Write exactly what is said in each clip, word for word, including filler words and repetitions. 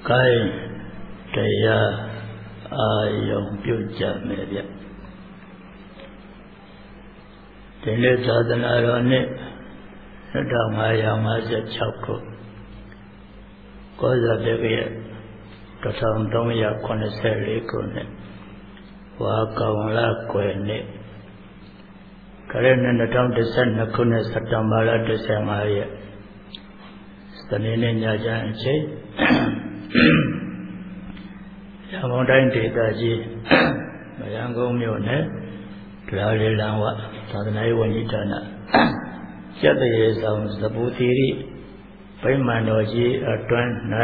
ကိုင်းတရားအာယုံပြုကြမယ်ဗျဒီနေ့သာသနာတော်နှစ်နှစ်ထောင်ငါးရာငါးสิบหกခုကောဇာတက္ကရာတစ်ထောင်သုံးရာခုနှစ်ဆယ်လေးခုနှစ်ဝါကောင်လကွယ်နှစ်ခရစ်နှစ်နှစ်ထောင်တစ်ဆယ်နှစ်ခုနှစ်စက်တင်ဘာလတစ်ဆယ်ငါးရက်စနေနေ့ညချမ်းအချိန်ရန်ကုန်တိုင်းဒေသကြီးရန်ကုန်မြို့နယ်ဒရာလီလန်ဝသာသနာ့ဝန်ကြီးဌာနကျက်တရေဆောင်သပူသီရိဗိမာန်တော်ကြီးအတွင်း၌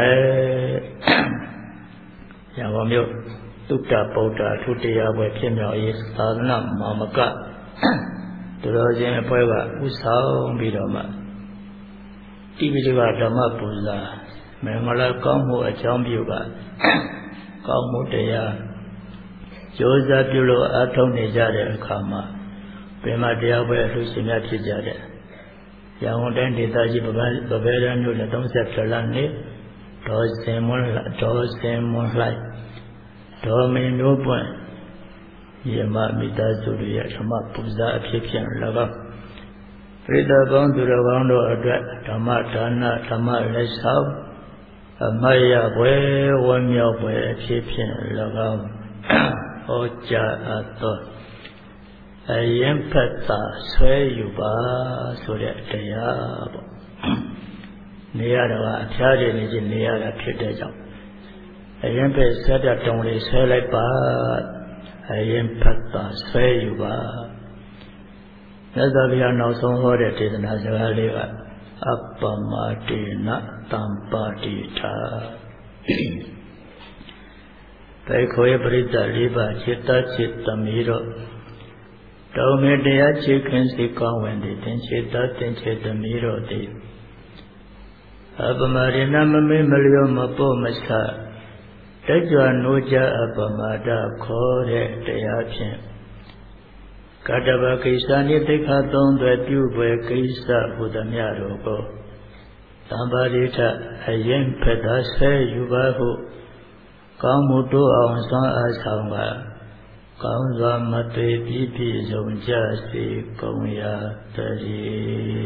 ရန်ကုန်မြို့သုတ္တဗုဒ္ဓအထုတရားပွဲဖြစ်မြောက်ရေးသာသနာမာမကသူတော်ချင်းအဖွဲ့ကဥဆောင်ပြီးတော့မှတိပိဋကဓမ္မပူဇာမင်္ဂလာကောင်းမှုအကြောင်းပြုကကောင်းမှုတရားကြိုးစားပြုလို့အားထုတ်နေကြတဲ့အခါမှာပင်မတရားပွဲအလှူရှင်များဖြစ်ကြတဲ့ရန်ကုန်တိုင်းဒေသကြီးပပပပယ်ရမြို့နယ်သုံးဆယ်လနေ့ဒေါ်စင်မွန်းဒေါ်စင်မွန်းလိုက်ဒေါ်မင်းတို့ပွင့်ယမမိသားစုတွေရဲ့ဓမ္မပူဇာအဖြစ်ဖြင့်၎င်းပရိသတ်ပေါင်းသူတော်ကောင်းတို့အတွက်ဓမ္မဒါနဓမ္မလက်ဆောင်အမယပွဲဝမ်းမြောက်ပွဲအဖြစ်ဖြင့်၎င်းဟောကြားအပ်သောအရင်ဖက်သာဆွဲယူပါဆိုတဲ့တရားပေါ့နေရတော့အဖျားတွေနေချင်းနေရတာဖြစ်တဲ့ကြောင့်အရင်ဖက်ဆက်တဲ့တုံလေးဆွဲလိုက်ပါအရင်ဖက်သာဆွဲယူပါမြတ်စွာဘုရားနောက်ဆုံးဟောတဲ့ဒေသနာစကားလေးကအပ္ပမတေနတံပါတိထာတေခောယပရိသလေးပါจิตတจิตသမီးတို့တောင်းမြတရားချေခင်စိတ်ကောင်းဝင်တဲ့တင်ချေတတင်ချေသမီးတို့သည်အပ္ပမတေနမမေမလျောမပေါ့မဆတက်ကြွနိုးကြအပ္ပမဒခေါ်တဲ့တရားဖြင့်ကတ္တဗကိစ္စနိတိခသုံးသွဲပြုပွဲကိစ္စဟူသည်များတို့ကိုသံပါရိထအရင်ဖက်သာဆဲယူပါဟုကောင်းမှုတို့အောင်စွမ်းအားဆောင်ပါကောင်းစွာမသွေပြည့်ပြည့်စုံကြစေကုန်ရာတည်း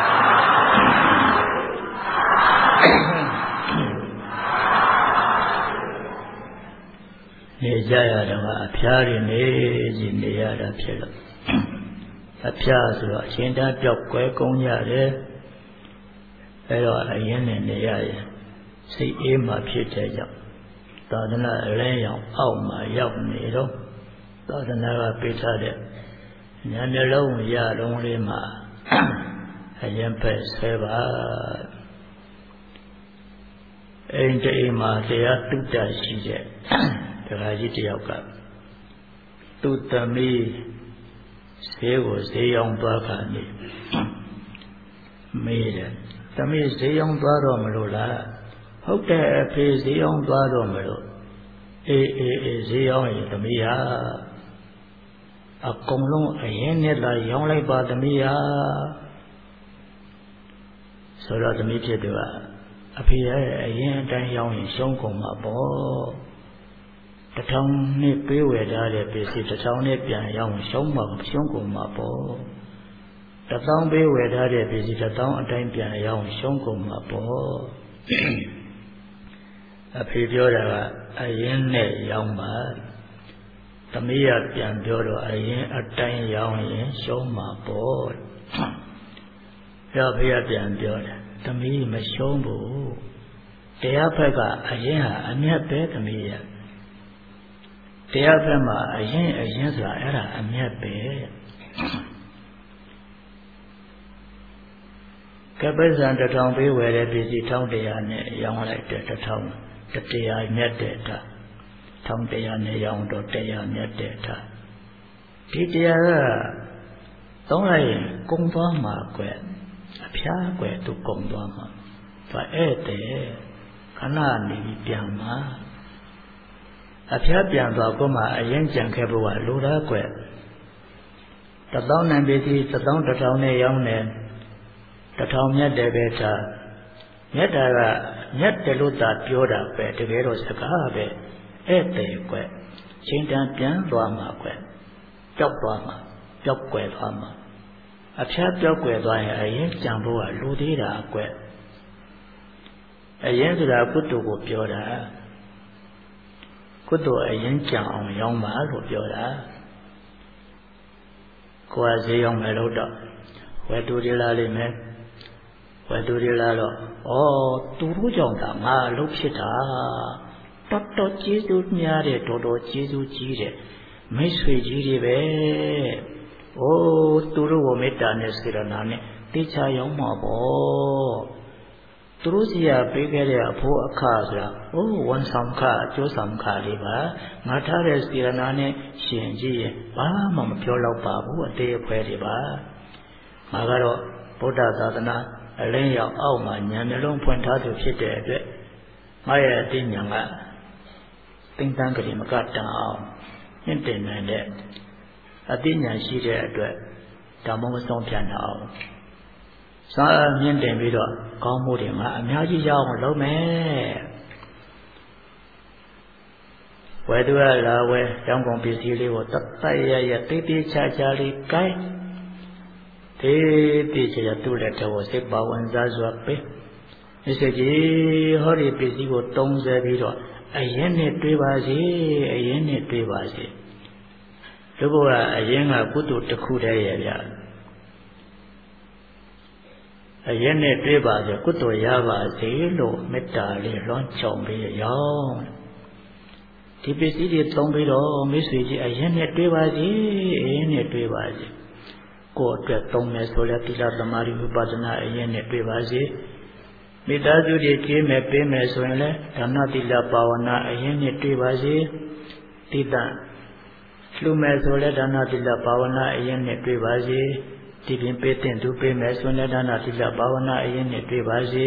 နေကြရတော့အဖျားတွေနေကြီးနေရတာဖြစ်လို့အဖျားဆိုတော့အရှင်သာပြောက်ကွဲကုန်ရတယ်အဲတော့အရင်နဲ့နေရရင်စိတ်အေးမှဖြစ်တဲ့ကြောင့်သာသနာအလဲရောင်အောက်မှာရောက်နေတော့သာသနာကပေးထားတဲ့ဉာဏ်မျက်လုံးရလုံးလေးမှာအရင်ပဲဆဲပါအိမ်တိမ်မှာတရားတုတ္တရှိတဲ့ဒကာကြီးတယောက်ကသူ့သမီးဈေးကိုဈေးရောင်းသွားခါနေမေးတယ်သမီးဈေးရောင်းသွားတော့မလို့လားဟုတ်တယ်အဖေဈေးရောင်းသွားတော့မလို့အေးအေးအေးဈေးရောင်းရင်သမီးဟာအကုန်လုံးအရင်နဲ့လာရောင်းလိုက်ပါသမီးဟာဆိုတော့သမီးဖြစ်သူကအဖေရဲ့အရင်အတိုင်းရောင်းရင်ရှုံးကုန်မှာပေါ့တထောင်နဲ့ပေးဝယ်ထားတဲ့ပစ္စည်းတထောင်နဲ့ပြန်ရောင်းရှုံးမှာရှုံးကုန်မှာပေါ့တထောင်ပေးဝယ်ထားတဲ့ပစ္စည်းတထောင်အတိုင်းပြန်ရောင်းရှုံးကုန်မှာပေါ့အဖေပြောတာကအရင်နဲ့ရောင်းပါသမီးကပြန်ပြောတော့အရင်အတိုင်းရောင်းရင်ရှုံးမှာပေါ့ပြောဖေကပြန်ပြောတယ်သမီးမရှုံးဘူးတရားဘက်ကအရင်ဟာအမျက်ပဲသမီးရတရားဘက်မှာအရင်အရင်ဆိုတာအဲ့ဒါအမျက်ပဲကပ္ပဇံတထောင်ပေးဝယ်တဲ့ပစ္စည်းထောင်တရားနဲ့ရောင်းလိုက်တဲ့တထောင်တရားမြတ်တဲ့တာထောင်တရားနဲ့ရောင်းတော့တရားမြတ်တဲ့တာဒီတရားကသုံးလိုက်ရင်ကုံသွားမှာကွယ်အဖျားကွယ်သူကုံသွားမှာဒါအဲ့တဲ့ခဏနေပြီးပြန်မှာအဖျားပြန်သွားကိုမှအရင်ကြံခဲ့ဖို့ကလိုလားကွယ်တသောနံပစ္စည်းတသောတထောင်နဲ့ရောင်းတယ်တထောင်မြတ်တယ်ပဲထားမြတ်တာကမြတ်တယ်လို့သာပြောတာပဲတကယ်တော့စကားပဲဧည့်သည်ကွချိန်တန်ပြန်သွားမှာကွပျောက်သွားမှာပျောက်ကွယ်သွားမှာအဖျားပျောက်ကွယ်သွားရင်အရင်ကြံဖို့ကလူသေးတာကွအရင်ဆိုတာကုသိုလ်ကိုပြောတာကုသိုလ်အရင်ကြံအောင်ရောင်းပါလို့ပြောတာကိုယ်ကဈေးရောက်မယ်လို့တော့ဝယ်တူရလာလိမ့်မယ်ဝယ်တူရလာတော့ဩသူတို့ကြောင့်သာငါအလုပ်ဖြစ်တာတော်တော်ကျေးဇူးများတယ်တော်တော်ကျေးဇူးကြီးတယ်မိတ်ဆွေကြီးတွေပဲဩသူတို့ကိုမေတ္တာနဲ့စေတနာနဲ့တေချာရောက်မှာပေါ့သူတို့စီကပေးခဲ့တဲ့အဖို့အခါဆိုတာဩဝန်ဆောင်ခအကျိုးဆောင်ခလေးပါငါထားတဲ့စေတနာနဲ့ရှင်ကြည့်ရင်ဘာမှမပြောတော့ပါဘူးအသေးအဖွဲတွေပါငါကတော့ဗုဒ္ဓသာသနာအလင်းရောက်အောက်မှာဉာဏ်နှလုံးဖွင့်ထားသူဖြစ်တဲ့အတွက်ငါရဲ့အသိဉာဏ်ကသင်္ကန်းကလေးမကတန်အောင်မြင့်တင်နိုင်တဲ့အသိဉာဏ်ရှိတဲ့အတွက်ဓမ္မမဆုံးပြန်အောင်စာမြင့်တင်ပြီးတော့ကောင်းမှုတွေမှာအများကြီးရအောင်လုပ်မယ်ဝယ်သူကလာဝယ်ရောင်းကုန်ပစ္စည်းလေးကိုတတ်တရရတိတိချာချာလေးကိုင်းတေးတေးချာသူ့လက်တော်စိတ်ပါဝင်စားစွာပေးဒီစိတ်ကြီးဟောဒီပစ္စည်းကိုတုံးဆဲပြီးတော့အရင်နဲ့တွေးပါစေအရင်နဲ့တွေးပါစေလူဘဝအရင်ကကုသိုလ်တစ်ခုတည်းရဲ့ဗျအရင်နဲ့တွေးပါစေကုသိုလ်ရပါစေလို့မေတ္တာလေးလွှမ်းခြုံပြီးရောင်းဒီပစ္စည်းတွေသုံးပြီးတော့မိတ်ဆွေကြီးအရင်နဲ့တွေးပါစေအရင်နဲ့တွေးပါစေကိုယ်အတွက်သုံးမယ်ဆိုလဲသီလသမာဓိဝိပဿနာအရင်နဲ့တွေးပါစေမိသားစုတွေကြည့်မယ်ပေးမယ်ဆိုရင်လဲဒါနသီလဘာဝနာအရင်နဲ့တွေးပါစေတိတ္တလှူမယ်ဆိုလဲဒါနသီလဘာဝနာအရင်နဲ့တွေးပါစေဒီပြင်ပေးတဲ့သူပေးမယ်ဆိုရင်ဒါနသီလဘာဝနာအရင်နဲ့တွေးပါစေ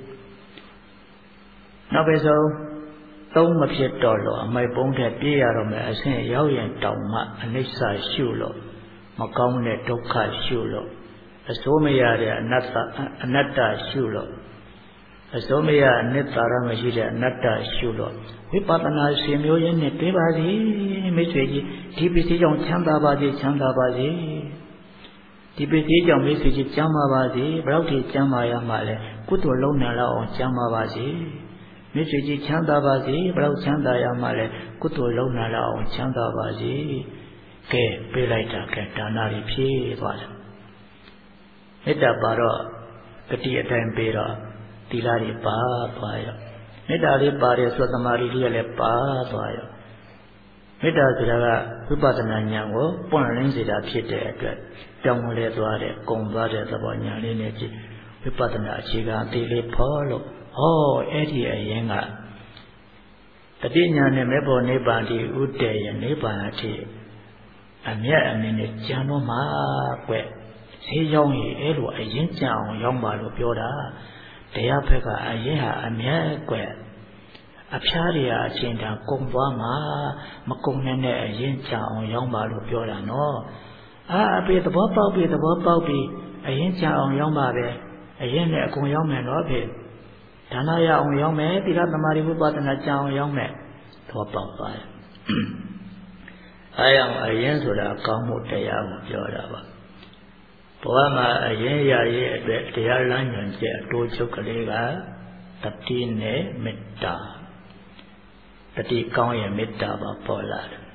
နောက်ပဲဆုံးသုံးမဖြစ်တော့လို့အမိုက်ပုံးတဲ့ပြေးရတော့မယ်အဆင့်ရောက်ရင်တောင်မှအနိစ္စရှုလို့မကောင်းတဲ့ဒုက္ခရှုလို့အစိုးမရတဲ့အနတ္တအနတ္တရှုလို့အစိုးမရအနိတ္တရမရှိတဲ့အနတ္တရှုလို့ဝိပဿနာရှင်မျိုးရင်းနဲ့တွေးပါစေမိတ်ဆွေကြီးဒီပစ္စည်းကြောင့်ချမ်းသာပါစေချမ်းသာပါစေဒီပစ္စည်းကြောင့်မိတ်ဆွေကြီးကျမ်းပါပါစေဘယ်တော့ထိကျမ်းပါရမှာလဲကုသိုလ်လုံးနိုင်လောက်အောင်ကျမ်းပါပါစေမိတ်ဆွေကြီးချမ်းသာပါစေဘယ်တော့ချမ်းသာရမှာလဲကုသိုလ်လုံးနိုင်လောက်အောင်ချမ်းသာပါစေကဲပေးလိုက်တာကဲဒါနတွေဖြည့်သွားတယ်မေတ္တာပါတော့ဂတိအတိုင်းပေးတော့သီလတွေပါသွားရောမေတ္တာလေးပါတယ်ဆိုသမာဓိလေးလည်းပါသွားရောမေတ္တာဆိုတာကဝိပဿနာဉာဏ်ကိုပွင့်လင်းစေတာဖြစ်တဲ့အတွက်ပြောင်းလဲသွားတဲ့ကုံသွားတဲ့သဘောဉာဏ်လေးနဲ့ကြည့်ဝိပဿနာအခြေခံအသေးလေးဖော်လို့ဟောအဲ့ဒီအရင်ကတတိညာနဲ့မေဖို့နိဗ္ဗာန်ဒီဥတည်ရနိဗ္ဗာန်အထိအမြတ်အမြင့်နဲ့ကြံတော့မှာကွဈေးရောက်ရင်အဲ့လိုအရင်ကြံအောင်ရောက်ပါလို့ပြောတာတရားဘက်ကအရင်ဟာအမြတ်ကွအဖျားတွေအချင်းတန်ကုံသွားမှာမကုံနဲ့နဲ့အရင်ကြံအောင်ရောက်ပါလို့ပြောတာနော်အာအဖေသဘောပေါက်ပြီသဘောပေါက်ပြီအရင်ကြံအောင်ရောက်ပါပဲအရင်နဲ့အကုန်ရောက်မယ်နော်ဖေဒါနရအောင်ရောက်မယ်သီလသမာဓိဝိပဿနာကြံအောင်ရောက်မယ်သဘောပေါက်ပါရဲ့အဲအောင်အရင်ဆိုတာကောင်းမှုတရားကိုပြောတာပါဘဝမှာအရင်ရရဲ့အတွက်တရားလမ်းညွှန်ချက်အတိုးချုပ်ကလေးကတတိနဲ့မေတ္တာတတိကောင်းရဲ့မေတ္တာပါပေါ်လာတယ်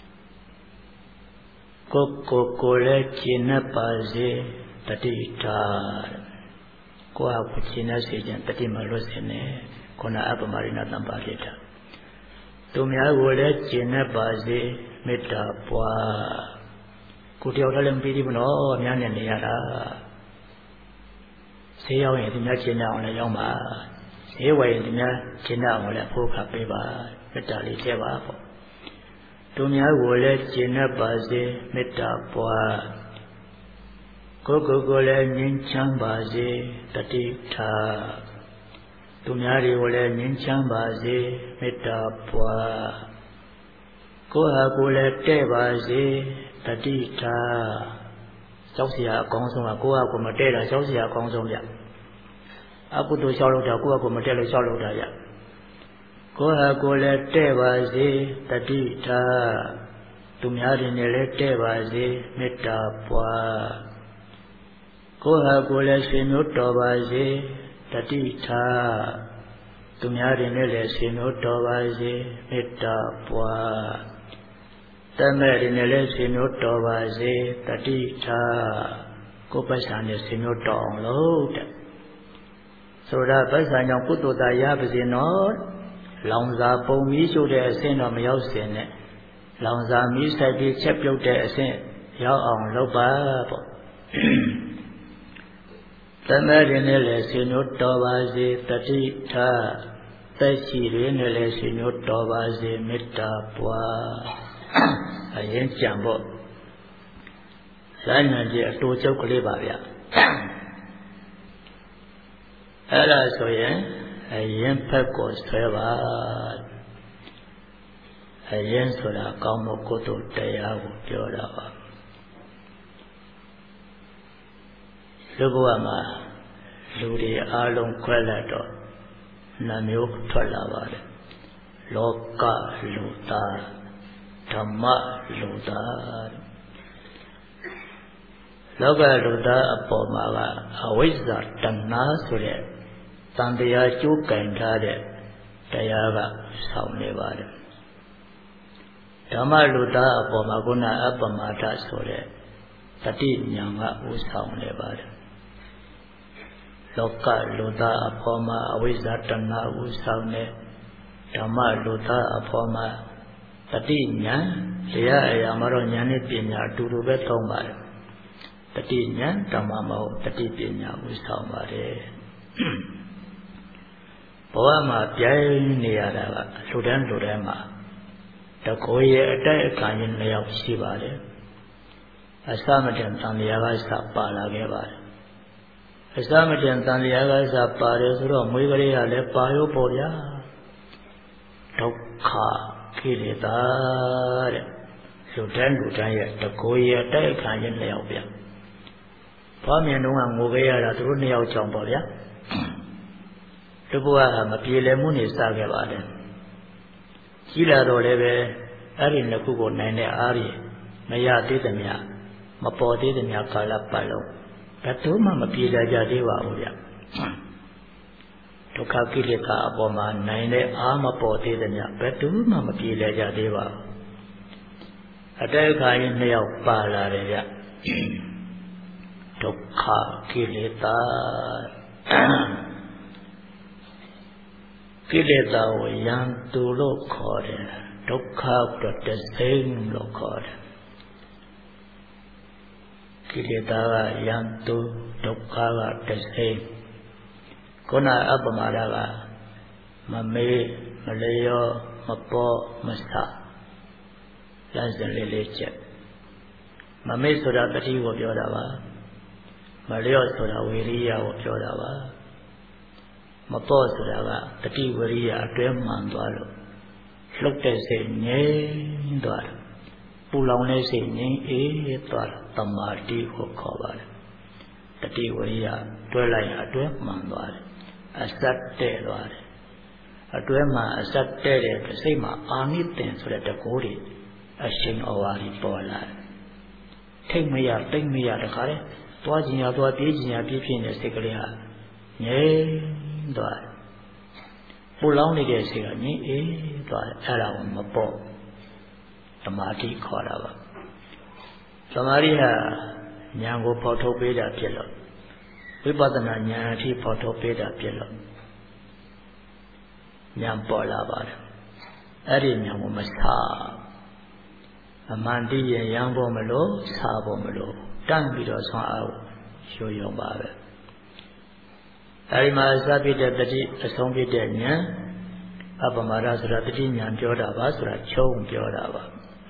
ကိုကိုကိုလည်းကျင့်တ်ပါစေတတိထားကိုယ့်ဟာကိုကျင့်တ်စေခြင်းတတိမလွတ်စေနဲ့ခုနအပမရိဏတံပါဠိတာသူများကိုလည်းကျင့်တ်ပါစေမေတ္တာပွားကိုတယောက်တည်းလည်းမပြီးဘူးနော်အများနဲ့နေရတာဈေးရောက်ရင်ဒီများကျင့်အောင်လည်းရောက်ပါဈေးဝယ်ရင်ဒီများကျင့်အောင်လည်းဖို့ခပေးပါမေတ္တာလေးထည့်ပါပေါ့သူများကိုလည်းကျင့်တ်ပါစေမေတ္တာပွားကိုယ်ကိုယ်ကိုလည်းငြိမ်းချမ်းပါစေတတိထားသူများတွေကိုလည်းငြိမ်းချမ်းပါစေမေတ္တာပွားကိုယ်ဟာကိုယ်လည်းတဲ့ပါစေတတိထားကြောက်စရာအကောင်းဆုံးကကိုယ်ဟာကိုယ်မတဲ့တာကြောက်စရာအကောင်းဆုံးဗျအကုသိုလ်လျှောက်လို့တာကိုယ့်အကူမတက်လို့လျှောက်လို့တာရကိုယ့်ဟာကိုယ်လည်းတဲ့ပါစေတတိထားသူများတွေနဲ့လည်းတဲ့ပါစေမေတ္တာပွားကိုယ့်ဟာကိုယ်လည်းဆွေမျိုးတော်ပါစေတတိထားသူများတွေနဲ့လည်းဆွေမျိုးတော်ပါစေမေတ္တာပွားတမဲ့တွေနဲ့လည်းဆွေမျိုးတော်ပါစေတတိထားကိုယ်ပိုက်ဆံနဲ့ဆွေမျိုးတော်အောင်လို့တဲ့ဆိုတာပိုက်ဆံကြောင့်ကုသိုလ်တာရပါစေနော်လောင်စာပုံမီးရှို့တဲ့အဆင့်တော့မရောက်စင်နဲ့လောင်စာမီးစိုက်ပြီးချက်ပြုတ်တဲ့အဆင့်ရောက်အောင်လုပ်ပါပေါ့တမဲရင်းနဲ့လည်းဆွေမျိုးတော်ပါစေတတိထားသက်ရှိရင်းနဲ့လည်းဆွေမျိုးတော်ပါစေမေတ္တာပွားအရင်ကြံပေါ့လိုင်းနံကြီးအတူချုပ်ကလေးပါဗျအဲ့ဒါဆိုရင်အရင်ဖက်ကိုဆွဲပါအရင်ဆိုတာကောင်းမှုကုသိုလ်တရားကိုပြောတာပါလူဘဝမှာလူတွေအားလုံးခွဲလိုက်တော့နှမျိုးထွက်လာပါတယ်လောကလူသားဓမ္မလူသားလောကလူသားအပေါ်မှာကအဝိဇ္ဇာတဏှာဆိုတဲ့တန်တရားကျိုးကင်ထားတဲ့တရားကဆောင်နေပါတယ်ဓမ္မလူသားအပေါ်မှာကုဏအပ္ပမဒဆိုတဲ့တတိညာကဥဆောင်နေပါတယ်လောကလူသားအပေါ်မှာအဝိဇ္ဇာတဏှာဥဆောင်နေဓမ္မလူသားအပေါ်မှာတတိညာတရားအရာမှာတော့ဉာဏ်နဲ့ပညာအတူတူပဲသုံးပါတယ်တတိညာဓမ္မမဟုတ်တတိပညာဥဆောင်ပါတယ်ဘဝမှာပြိုင်နေရတာကလူတန်းလူတန်းမှာတကိုယ်ရဲ့အတိုက်အခံရင်းနှစ်ယောက်ရှိပါတယ်အစမတန်တန်လျာကစပါလာခဲ့ပါတယ်အစမတန်တန်လျာကစပါတယ်ဆိုတော့မွေးကလေးကလည်းပါရောပေါ်ဗျာဒုက္ခကိလေသာတဲ့လူတန်းလူတန်းရဲ့တကိုယ်ရဲ့အတိုက်အခံရင်းနှစ်ယောက်ဗျာဘာမြင်တော့ငိုခဲ့ရတာသူတို့နှစ်ယောက်ကြောင့်ပေါ့ဗျာဒီဘဝကမပြေလည်မှုနေစခဲ့ပါတယ်ကြီးလာတော့လည်းပဲအဲ့ဒီနှစ်ခုကိုနိုင်တဲ့အားဖြင့်မရသေးသမျှမပေါ်သေးသမျှကာလပတ်လုံးဘယ်တော့မှမပြေလည်ကြသေးပါဘူးဗျဒုက္ခကိလေသာအပေါ်မှာနိုင်တဲ့အားမပေါ်သေးသမျှဘယ်တော့မှမပြေလည်ကြသေးပါဘူးအတဲခါရင်နှစ်ယောက်ပါလာတယ်ဗျဒုက္ခကိလေသာကိလေသာကိုယံသူလို့ခေါ်တယ်ဒုက္ခတော့တသိန်းလို့ခေါ်တယ်ကိလေသာကယံသူဒုက္ခကတသိန်းခုနအပ္ပမာဒကမမေးမလျောမပေါ်မဆလမ်းစဉ်လေးလေးချက်မမေးဆိုတာတတိကိုပြောတာပါမလျောဆိုတာဝိရိယကိုပြောတာပါမပေါ်ဆိုတာကတတိဝရိယအတွဲမှန်သွားလို့လှုပ်တဲ့စိတ်ငြိမ်သွားတယ်ပူလောင်တဲ့စိတ်ငြိမ်အေးသွားတယ်တမာတိကိုခေါ်ပါတယ်တတိဝရိယတွဲလိုက်အတွဲမှန်သွားတယ်အစတ်တဲ့သွားတယ်အတွဲမှအစတ်တဲ့တဲ့စိတ်မှာအာနိသင်ဆိုတဲ့တကိုးတွေအရှင်ဩဝါဒပေါ်လာတယ်ထိတ်မရတိတ်မရတခါလေသွားခြင်းရသွားပြေးခြင်းရပြေးဖြစ်နေတဲ့စိတ်ကလေးဟာငြိမ်သွားတယ်ပူလောင်နေတဲ့စိတ်ကငြိမ်အေးသွားတယ်အဲ့ဒါကိုမပေါ့သမာဓိခေါ်တာပါသမာဓိဟာဉာဏ်ကိုပေါ်ထုတ်ပေးတာဖြစ်လို့ဝိပဿနာဉာဏ်အထိပေါ်ထုတ်ပေးတာဖြစ်လို့ဉာဏ်ပေါ်လာပါတယ်အဲ့ဒီဉာဏ်ကိုမဆာအမှန်တည်းရံဖို့မလို့ဆာဖို့မလို့တန့်ပြီးတော့ဆွမ်းအားရိုးရုံပါပဲအဲဒီမှာအစဖြစ်တဲ့တတိအဆုံးဖြစ်တဲ့ဉာဏ်အပ္ပမာဒဆိုတာတတိဉာဏ်ပြောတာပါဆိုတာချုံပြောတာပါ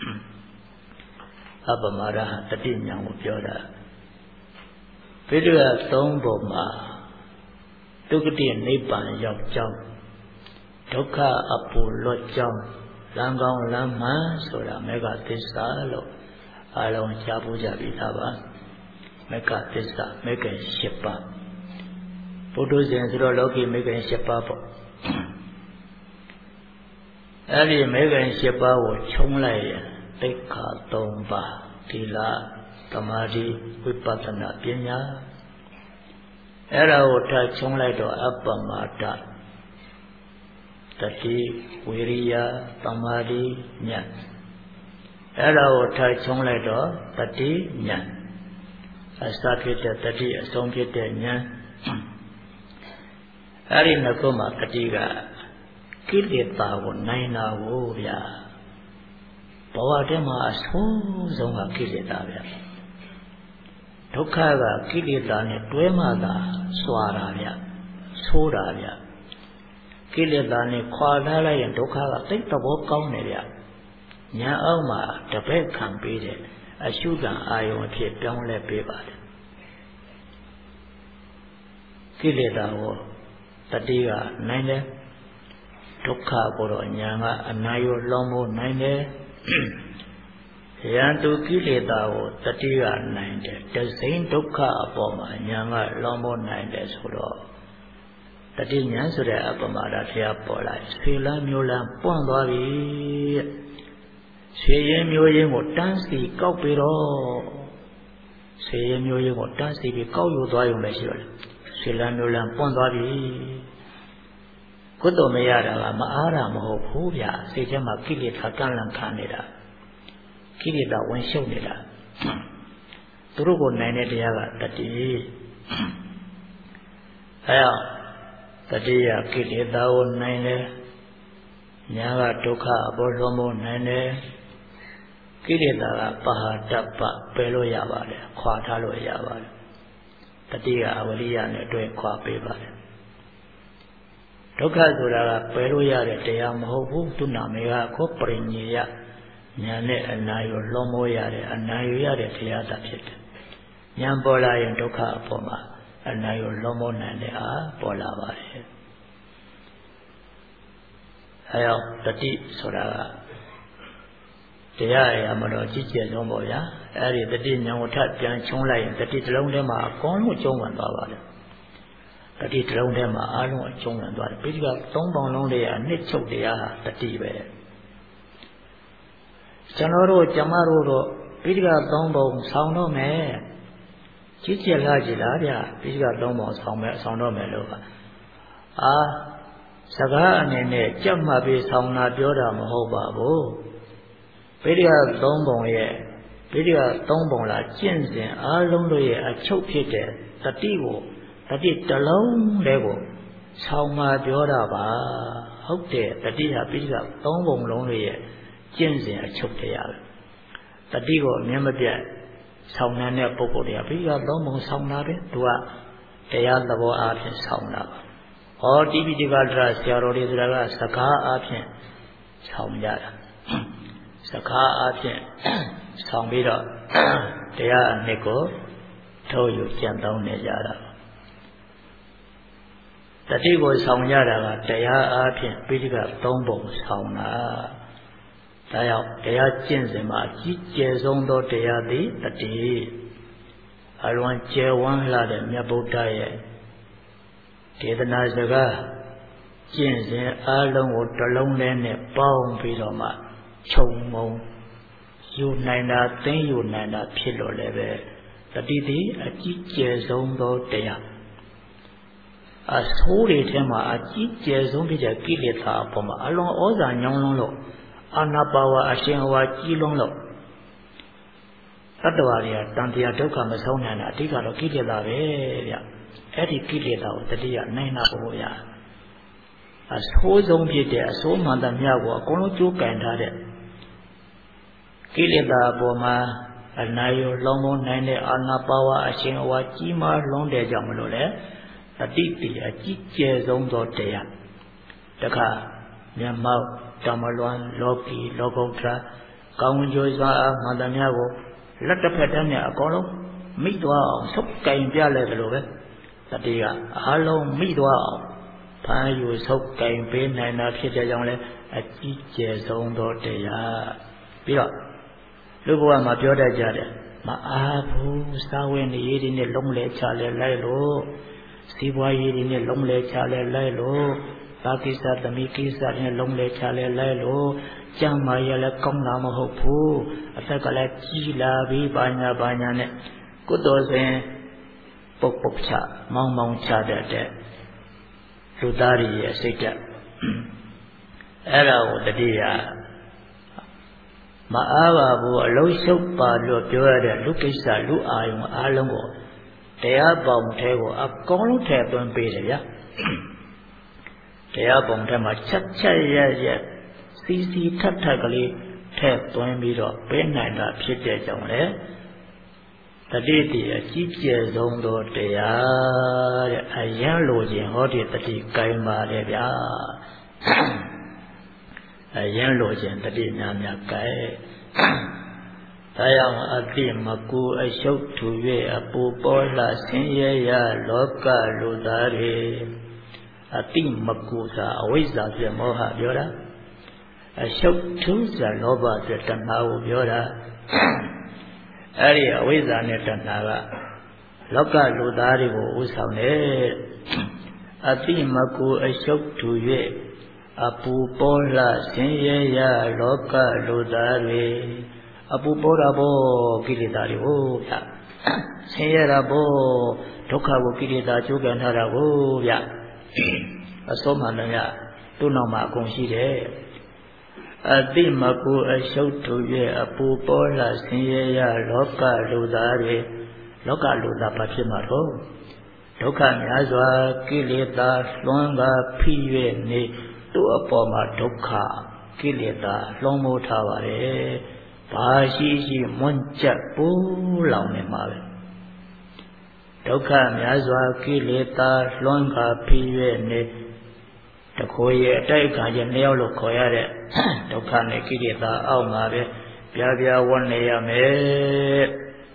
အပ္ပမာဒဟာတတိဉာဏ်ကိုပြောတာဘိဓိကသုံးပုံမှာဒုက္ခတိနိဗ္ဗာန်ရောက်ကြောင်းဒုက္ခအပူလွတ်ကြောင်းလမ်းကောင်းလမ်းမှန်ဆိုတာမေဃသစ္စာလို့အားလုံးကြားဖို့ကြပြီသားပါမေဃသစ္စာမေဃ၈ပါးဒပုထုဇဉ်ဆိုတော့လောကီမေခင်၈ပါးပေါ့အဲ့ဒီမေခင်၈ပါးကိုခြုံလိုက်ရင်သိက္ခာ၃ပါးသီလသမာဓိဝိပဿနာပညာအဲ့ဒါကိုထားခြုံလိုက်တော့အပ္ပမတ္တတတိဝိရိယသမာဓိဉာဏ်အဲ့ဒါကိုထားခြုံလိုက်တော့တတိဉာဏ်အစဖြစ်တဲ့တတိအဆုံးဖြစ်တဲ့ဉာဏ်အဲ့ဒီနှစ်ခုမှာတတိကကိလေသာကိုနိုင်တာကိုဗျာဘဝတည်းမှာအဆိုးဆုံးကကိလေသာဗျာဒုက္ခကကိလေသာနဲ့တွဲမှသာစွာတာဗျာဆိုးတာဗျာကိလေသာနဲ့ခွာထားလိုက်ရင်ဒုက္ခကသိသဘောကောင်းတယ်ဗျာညာအောက်မှာတပည့်ခံပေးတယ်အရှုခံအာယုံအဖြစ်ပြောင်းလဲပေးပါတယ်ကိလေသာကိုတတိကနိုင်တယ်ဒုက္ခကိုတော့ညာကအနာရောလွန်မို့နိုင်တယ်ယံတုကိလေသာကိုတတိကနိုင်တယ်တစိမ့်ဒုက္ခအပေါ်မှာညာကလွန်မို့နိုင်တယ်ဆိုတော့တတိညာဆိုတဲ့အပ္ပမဒတရားပေါ်လာဆွေလန်းမျိုးလန်းပွန့်သွားပြီဆွေရင်မျိုးရင်းကိုတန်းစီကောက်ပြီးတော့ဆွေရင်မျိုးရင်းကိုတန်းစီပြီးကောက်ယူသွားရုံပဲရှိတော့တယ်ဆွေလန်းမျိုးလန်းပွန့်သွားပြီကုသိုလ်မရတာကမအားတာမဟုတ်ဘူးဗျာစိတ်ထဲမှာကိလေသာကန့်လန့်ခံနေတာကိလေသာဝင်ရှုပ်နေတာသူတို့ကိုနိုင်တဲ့တရားကတတိအဲဒါတတိယကိလေသာကိုနိုင်တယ်ညာကဒုက္ခအပေါ်လုံးမို့နိုင်တယ်ကိလေသာကပဟာတ္တပပယ်လို့ရပါတယ်ခွာထားလို့ရပါတယ်တတိယအဝရိယနဲ့တွဲခွာပေးပါတယ်ဒုက္ခဆိုတာကပယ်လို့ရတဲ့တရားမဟုတ်ဘူးသူနာမေကကိုပရိညေယညာနဲ့အနာရောလွန်မိုးရတဲ့အနာရောရတဲ့တရားသာဖြစ်တယ်ညာပေါ်လာရင်ဒုက္ခအပေါ်မှာအနာရောလွန်မိုးနိုင်တဲ့အားပေါ်လာပါတယ်အဲတော့တတိဆိုတာကတရားအရာမတော်ကြည်ကျက်ဆုံးပေါ့ဗျာအဲဒီတတိညာကိုထပ်ပြန်ချုံးလိုက်ရင်တတိတစ်လုံးထဲမှာအကုန်လုံးကျုံးဝင်သွားပါတယ်တတိတစ်လုံးထဲမှာအားလုံးအကျုံးဝင်သွားတယ်ပိဋကသုံးပေါင်းလုံးတွေအနှစ်ချုပ်တရားဟာတတိပဲကျွန်တော်တို့ကျမတို့တော့ပိဋကသုံးပုံဆောင်းတော့မယ်ကြည်ကျက်လာကြည်လားဗျပိဋကသုံးပုံဆောင်းမယ်ဆောင်းတော့မယ်လို့ပါအာစကားအနေနဲ့ကြက်မှတ်ပြီးဆောင်းတာပြောတာမဟုတ်ပါဘူးပိဋကသုံးပုံရဲ့ပိဋကသုံးပုံလားကျင့်စဉ်အားလုံးတို့ရဲ့အချုပ်ဖြစ်တဲ့တတိကိုတတိတလုံးလေးကိုဆောင်းမှာပြောတာပါဟုတ်တယ်တတိဟာပိဋကသုံးပုံလုံးတွေရဲ့ကျင့်စဉ်အချုပ်တရားပဲတတိကိုအမြဲမပြတ်ဆောင်းနေတဲ့ပုဂ္ဂိုလ်တွေကပိဋကသုံးပုံဆောင်းတာပဲသူကတရားသဘောအားဖြင့်ဆောင်းတာပါဟောတိပိဋကဒရဆရာတော်တွေဆိုတာကစကားအားဖြင့်ဆောင်းကြတာစကားအားဖြင့်ဆောင်းပြီးတော့တရားအနှစ်ကိုထုတ်ယူကျင့်သုံးနေကြတာတတိကိုဆောင်ကြတာကတရားအားဖြင့်ပိဋကသုံးပုံဆောင်တာဒါကြောင့်တရားကျင့်စဉ်မှာအကြီးကျယ်ဆုံးသောတရားသည်တတိအလွန်ကျယ်ဝန်းလာတဲ့မြတ်ဗုဒ္ဓရဲ့ဒေသနာစကားကျင့်စဉ်အားလုံးကိုတစ်လုံးထဲနဲ့ပေါင်းပြီးတော့မှခြုံငုံယူနိုင်တာသိယူနိုင်တာဖြစ်လို့လည်းပဲတတိသည်အကြီးကျယ်ဆုံးသောတရားအဆိုးတွေထဲမှာအကြီးကျယ်ဆုံးဖြစ်တဲ့ကိလေသာအပေါ်မှာအလွန်ဩဇာညောင်းလွန်းလို့အာနာပါဝါအရှင်ဝါကြီးလွန်းလို့တတ္တဝါတွေကတန်တရားဒုက္ခမဆုံးနိုင်တာအဓိကတော့ကိလေသာပဲဗျအဲ့ဒီကိလေသာကိုတတိယနိုင်တာပေါ့ဗျအဆိုးဆုံးဖြစ်တဲ့အဆိုးမှန်သမျှကိုအကုန်လုံးကြိုးကင်ထားတဲ့ကိလေသာအပေါ်မှာအနာရောလုံးလုံးနိုင်တဲ့အာနာပါဝါအရှင်ဝါကြီးမားလွန်းတဲ့ကြောင့်မလို့လေတတိတိအကြီးကျယ်ဆုံးသောတရားတခါမျက်မှောက်တမလွန်လောကီလောကုတ္တရာကောင်းကျိုးစွာအားမှန်သမျှကိုလက်တစ်ဖက်တည်းနဲ့အကုန်လုံးမိသွားအောင်ဆုပ်ကင်ပြလိုက်တယ်လို့ပဲတတိကအားလုံးမိသွားအောင်ဖမ်းယူဆုပ်ကင်ပေးနိုင်တာဖြစ်တဲ့ကြောင့်လဲအကြီးကျယ်ဆုံးသောတရားပြီးတော့လူဘဝမှာပြောတတ်ကြတယ်မအားဘူးစာဝင်နေရည်ဒီနဲ့လုံးလဲချလဲလိုက်လို့စီးပွားရေးတွေနဲ့လုံးလဲချလဲလဲလို့ဘာကိစ္စသမီးကိစ္စတွေနဲ့လုံးလဲချလဲလဲလို့ကျမ်းမာရလည်းကောင်းတာမဟုတ်ဘူးအသက်ကလည်းကြီးလာပြီးဘာညာဘာညာနဲ့ကုသိုလ်စဉ်ပုတ်ပုတ်ချမောင်းမောင်းချတတ်တဲ့လူသားတွေရဲ့စိတ်ဓာတ်အဲ့ဒါကိုတတိယမအားပါဘူးအလုံးရှုပ်ပါလို့ပြောရတဲ့လူကိစ္စလူအာယုံအားလုံးကိုတရားပေါင်းထဲကိုအကောင်းလုံးထည့်သွင်းပေးတယ်ဗျာတရားပေါင်းထဲမှာချက်ချက်ရရစီစီထပ်ထပ်ကလေးထည့်သွင်းပြီးတော့ပေးနိုင်တာဖြစ်တဲ့ကြောင့်လေတတိတိအကြီးကျယ်ဆုံးသောတရားတဲ့အရန်လိုခြင်းဟောဒီတတိကိုင်းပါတယ်ဗျာအရန်လိုခြင်းတတိများများကိုင်းဒါကြောင့်အတိမကူအရှုပ်ထူ၍အပူပေါ်လှဆင်းရဲရလောကလူသားတွေအတိမကူသာအဝိဇ္ဇာဖြင့်မောဟပြောတာအရှုပ်ထူးစွာလောဘဖြင့်တဏှာကိုပြောတာအဲ့ဒီအဝိဇ္ဇာနဲ့တဏှာကလောကလူသားတွေကိုဥဆောင်တယ်အတိမကူအရှုပ်ထူ၍အပူပေါ်လှဆင်းရဲရလောကလူသားတွေအပူပေါ်တာဘောကိလေသာတွေဟိုဗျဆင်းရဲတာဘောဒုက္ခကိုကိလေသာကျိုးကန်ထားတာဟိုဗျအစိုးမှန်တယ်သူ့နောက်မှာအကုန်ရှိတယ်အတိမကူအရှုပ်ထူ၍အပူပေါ်လှဆင်းရဲရလောကလူသားတွေလောကလူသားဘာဖြစ်မှာတော့ဒုက္ခများစွာကိလေသာလွှမ်းကားဖိ၍နေသူ့အပေါ်မှာဒုက္ခကိလေသာလွှမ်းမိုးထားပါတယ်ဘာရှိရှိမွန်းကြက်ပူးလောင်နေမှာပဲဒုက္ခများစွာကိလေသာလွှမ်းကားဖိ၍နေတခိုးရဲ့အတိုက်ခံရဲ့နှစ်ယောက်လို့ခေါ်ရတဲ့ဒုက္ခနဲ့ကိလေသာအောက်မှာပဲပြားပြားဝန်းနေရမယ်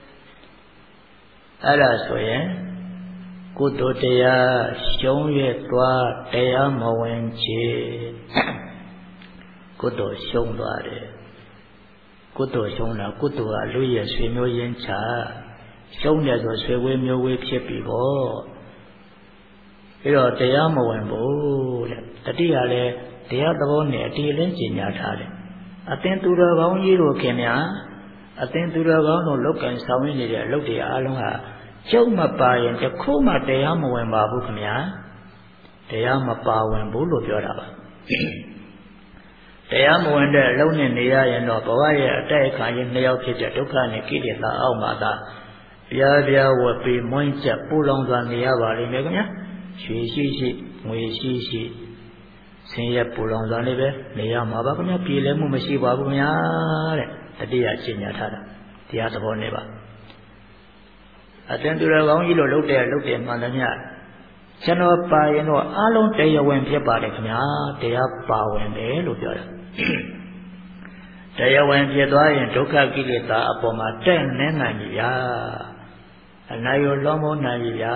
အဲ့ဒါဆိုရင်ကုသိုလ်တရားရှုံးရသွားတရားမဝင်ချေကုသိုလ်ရှုံးသွားတယ်ကုသိုလ်ရှုံးတာကုသိုလ်ကလူရဲ့ဆွေမျိုးရင်းချရှုံးတယ်ဆိုဆွေဝေးမျိုးဝေးဖြစ်ပြီပေါ့ပြီးတော့တရားမဝင်ဘူးတဲ့တတိယလည်းတရားသဘောနဲ့အတိအလင်းကျင်ညာထားတယ်အသင်သူတော်ကောင်းကြီးတို့ခင်ဗျာအသင်သူတော်ကောင်းတို့လောက်ကံဆောင်ရနေတဲ့အလုပ်တွေအားလုံးဟာကျုပ်မပါရင်တခုမှတရားမဝင်ပါဘူးခင်ဗျာတရားမပါဝင်ဘူးလို့ပြောတာပါတရားမဝင်တဲ့အလုံးနဲ့နေရရင်တော့ဘဝရဲ့အတိုက်အခါကြီးနှစ်ယောက်ဖြစ်တဲ့ဒုက္ခနဲ့ကိလေသာအောက်မှာသာပြားပြားဝတ်ပြီးမွန်းချက်ပူလောင်စွာနေရပါလိမ့်မယ်ခင်ဗျာရွှေရှိရှိငွေရှိရှိဆင်းရဲပူလောင်စွာနေပဲနေရမှာပါခင်ဗျာပြည်လဲမှုမရှိပါဘူးခင်ဗျာတဲ့တတိယရှင်းညာထားတာတရားသဘောနဲ့ပါအတန်တူရကောင်းကြီးလို့လုပ်တဲ့လုပ်တဲ့မှန်သမျှကျွန်တော်ပါရင်တော့အလုံးတရားဝင်ဖြစ်ပါတယ်ခင်ဗျာတရားပါဝင်တယ်လို့ပြောတာတရားဝင်ဖြစ်သွားရင်ဒုက္ခကိလေသာအပေါ်မှာတက်နေနိုင်ပြီဗျာအနာရောလွန်မိုးနိုင်ပြီဗျာ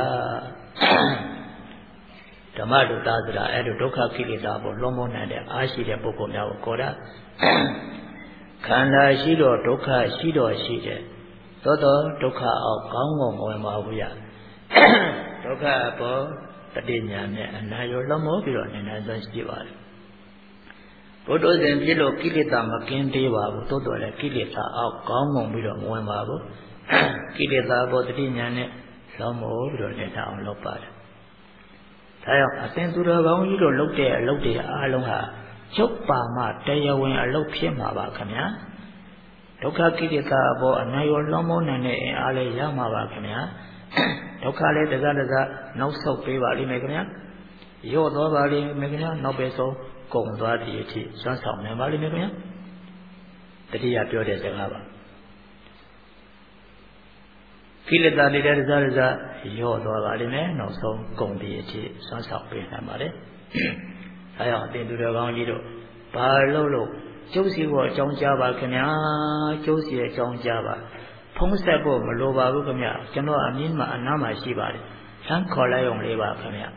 ဓမ္မလူသားဆိုတာအဲ့လိုဒုက္ခကိလေသာပေါ်လွန်မိုးနိုင်တဲ့အားရှိတဲ့ပုဂ္ဂိုလ်များကိုခေါ်တာခန္ဓာရှိတော့ဒုက္ခရှိတော့ရှိတယ်သောသောဒုက္ခအောက်ကောင်းကောင်းဝင်ပါဘူးရဒုက္ခအပေါ်တတိညာနဲ့အနာရောလွန်မိုးပြီးတော့နေနိုင်စွမ်းရှိပါတယ်ဘုဒ္ဓဇင်ဖြစ်လို့ကိလေသာမကင်းသေးပါဘူးသို့တော်လည်းကိလေသာအောက်ကောင်းကောင်းပြီးတော့မဝင်ပါဘူးကိလေသာပေါ်တတိညာနဲ့လွန်မိုးပြီးတော့နေတာအောင်လုပ်ပါတယ်ဒါကြောင့်အသင်သူတော်ကောင်းကြီးတို့လုပ်တဲ့အလုပ်တွေအားလုံးဟာချုပ်ပါမှတရားဝင်အလုပ်ဖြစ်မှာပါခင်ဗျာဒုက္ခကိလေသာအပေါ်အနာရောလွန်မိုးနိုင်တဲ့အင်အားလေးရမှာပါခင်ဗျာဒုက္ခလေးတစားတစားနောက်ဆုတ်ပေးပါလိမ့်မယ်ခင်ဗျာရော့သွားပါလိမ့်မယ်ခင်ဗျာနောက်ပဲဆုံးကုန်သွားသည့်အထိစွမ်းဆောင်နိုင်ပါလိမ့်မယ်ခင်ဗျာတတိယပြောတဲ့စကားပါကိလေသာတွေတစားတစားရော့သွားပါလိမ့်မယ်နောက်ဆုံးကုန်သည့်အထိစွမ်းဆောင်ပေးနိုင်ပါလေအဲကြောင့်အသင်သူတော်ကောင်းကြီးတို့ဘာလို့လို့ကျုပ်စီကိုအကြောင်းကြားပါခင်ဗျာကျုပ်စီအကြောင်းကြားပါဖုံးဆက်ဖို့မလိုပါဘူးခင်ဗျာကျွန်တော်အမြင်မှာအနားမှာရှိပါတယ်လမ်းခေါ်လိုက်အောင်လေးပါခင်ဗျာ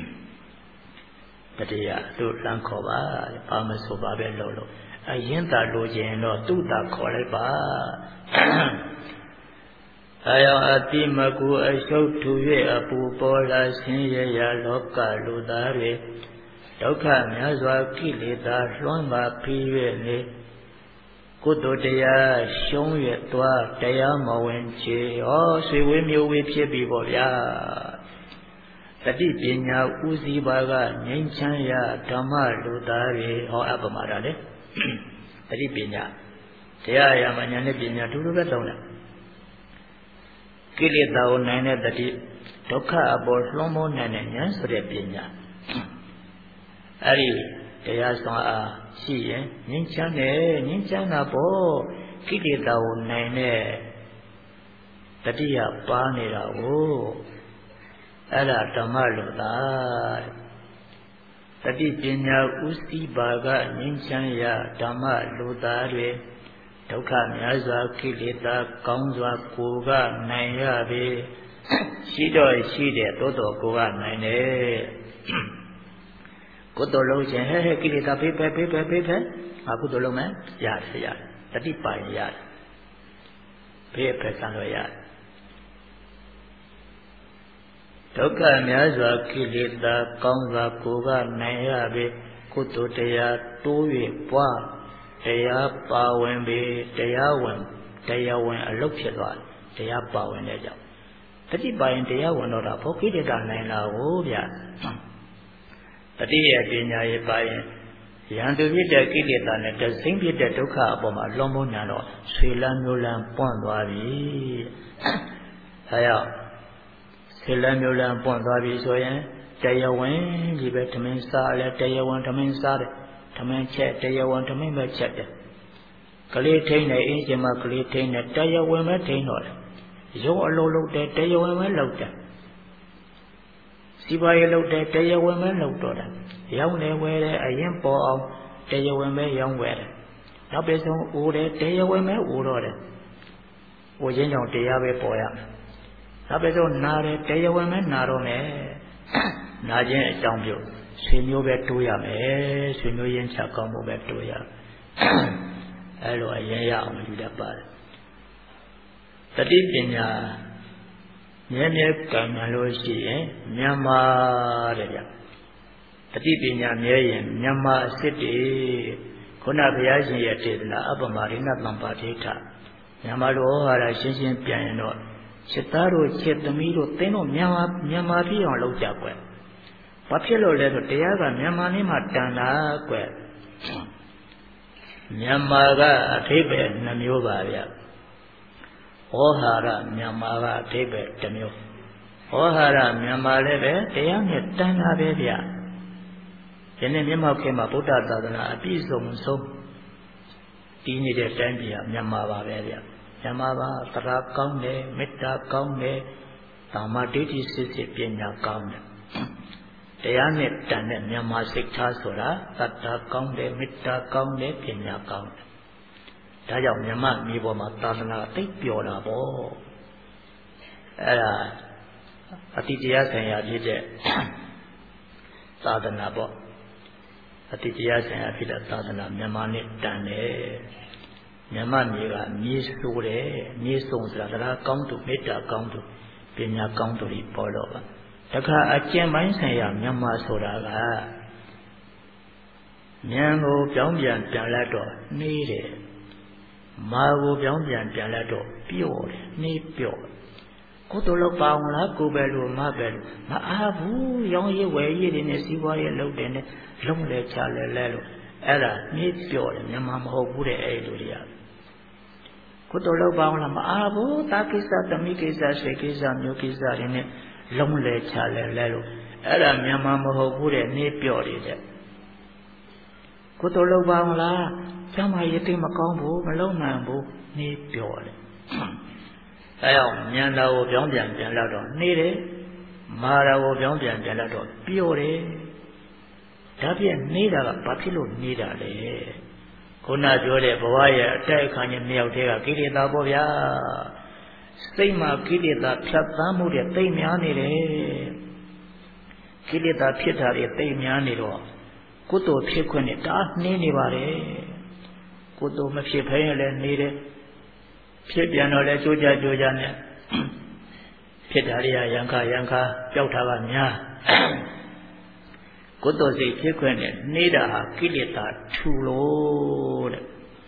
တတိယသူ့လမ်းခေါ်ပါဘာမဆိုပါပဲလို့လို့အရင်သာလိုချင်တော့သူ့သာခေါ်လိုက်ပါ Ayang ati maku asyok tuwe apu pola sinyaya loka ludare Dokha myazwa kilita luamba piwe ne Kuto daya shongye twa daya mawenche O suiwe miwe pye bibo ya Tati pinya uzi baga nyenchanya dhamma ludare O apamara le Tati pinya Daya yamanya ne pinya dulu betawna Kilita o nane tati Dokha abol lomo nane nyan sore pinya Ari daya songa siye Ninchane ninchana po Kilita o nane Tati ya panira o Ara dhamma ludare Tati pinya usi baga ninchanya dhamma ludare Dokha myazwa kilita kaungzwa koga naya be Shido shide toto koga naya Kuto lo chen he he kilita pepe pepe pepe A kuto lo me yare yare Tati paye yare Pepe sanlo yare Dokha myazwa kilita kaungzwa koga naya be Kuto teya towe pwa Daya pawen be daya wen daya wen alok phit twa daya pawen le jaw Tati payen daya wen do da pho kilita nain la ho bya Tati ye pinya ye payen yantu phit de kilita ne ta sing phit de dukha a paw ma lon mo nyan do swai lan myo lan pwant twa bi Ha yaw swai lan myo lan pwant twa bi so yin daya wen ji be thamin sa le daya wen thamin sa de Taman chet daya wan taman ba chet de Kali thain ne in chin ma kali thain ne daya wan ma thain do le Yo a lo lo de daya wan ma lo de Siba ye lo de daya wan ma lo do da Yaw ne we de ayin paw aw daya wan ma yaw we de Naw pi song u de daya wan ma u do de U yin jaw daya be paw ya Naw pi song na de daya wan ma na do me Na chin a chaung pyo Swai myo be to ya me Swai myo yin cha kaung mo be to ya Alo ayin ya aung yu da pa Tati pinya Mye mye kanyan lo shi yin Myanmar de ya Tati pinya mye yin Myanmar sit de Khuna bhaya shin ye tedana Apamarina tampa theta Myanmar lo hara shin shin pyan yin do Chita ro chit thami ro Tin do Myanmar Myanmar phi aung lok ja kwe Ba phit lo le so taya ka Myanmar ni ma tan da kwe Myanmar ka athaibe na myo ba bya Ohara Myanmar ka athaibe ta myo Ohara Myanmar le be taya ne tan da be bya Yene Myanmar khe ma Buddha Thadana a pi song song Ti ni de tan pi ha Myanmar ba be bya Myanmar ba tara kaung le metta kaung le Dhamma diti sit sit pnya kaung le Daya ne tan ne Myanmar sikha soda Tatta kaung le metta kaung le pnya kaung le Da jaw Myanmar mi paw ma Thadana thait pyaw da paw Aira Ati taya sanya phit de Thadana paw Ati taya sanya phit de Thadana Myanmar ne tan ne Myanmar mi ka mi so de mi song soda tara kaung tu metta kaung tu pnya kaung tu ri paw lo ba Dakha achin bain sanya Myanmar soda ka Myan ko pyaung pyan pyan lat do ni de Ma ko pyaung pyan pyan lat do pyaw de ni pyaw Kuto lo paung la ko be lo ma be lo Ma a bu yaung ye we ye de ne siwa ye lok de ne long le cha le le lo Aira ni pyaw de Myanmar ma hok bu de ai lo de ya Kuto lo paung la ma a bu ta kisa tami kisa swai kisa myo kisa de ne Long le cha le le lo Aira Myanmar ma hok bu de ni pyaw de de Kuto lo paung la Chama ye ti ma kaung bu ma long nan bu ni pyaw de Ai yaw Myan da ko pyaung pyan pyan lat do ni de Ma da ko pyaung pyan pyan lat do pyaw de Da phit ni da ka ba phit lo ni da le Khuna pyaw de bwa ye a tat akhan nyi myaw the ka kilita paw bya Sai ma kilita phat than mu de thait mya ni de Kilita phit tha de thait mya ni do Kuto phit khwin ne ta ni ni ba de Kuto ma phit phain le ni de ဖြစ်ပြန်တော့လဲကြိုးကြကြိုးကြနဲ့ဖြစ်တာရိယယံခယံခပျောက်တာကများကုသိုလ်စိတ်ဖြစ်ခွင့်နဲ့နေတာဟာကိလေသာထူလို့တဲ့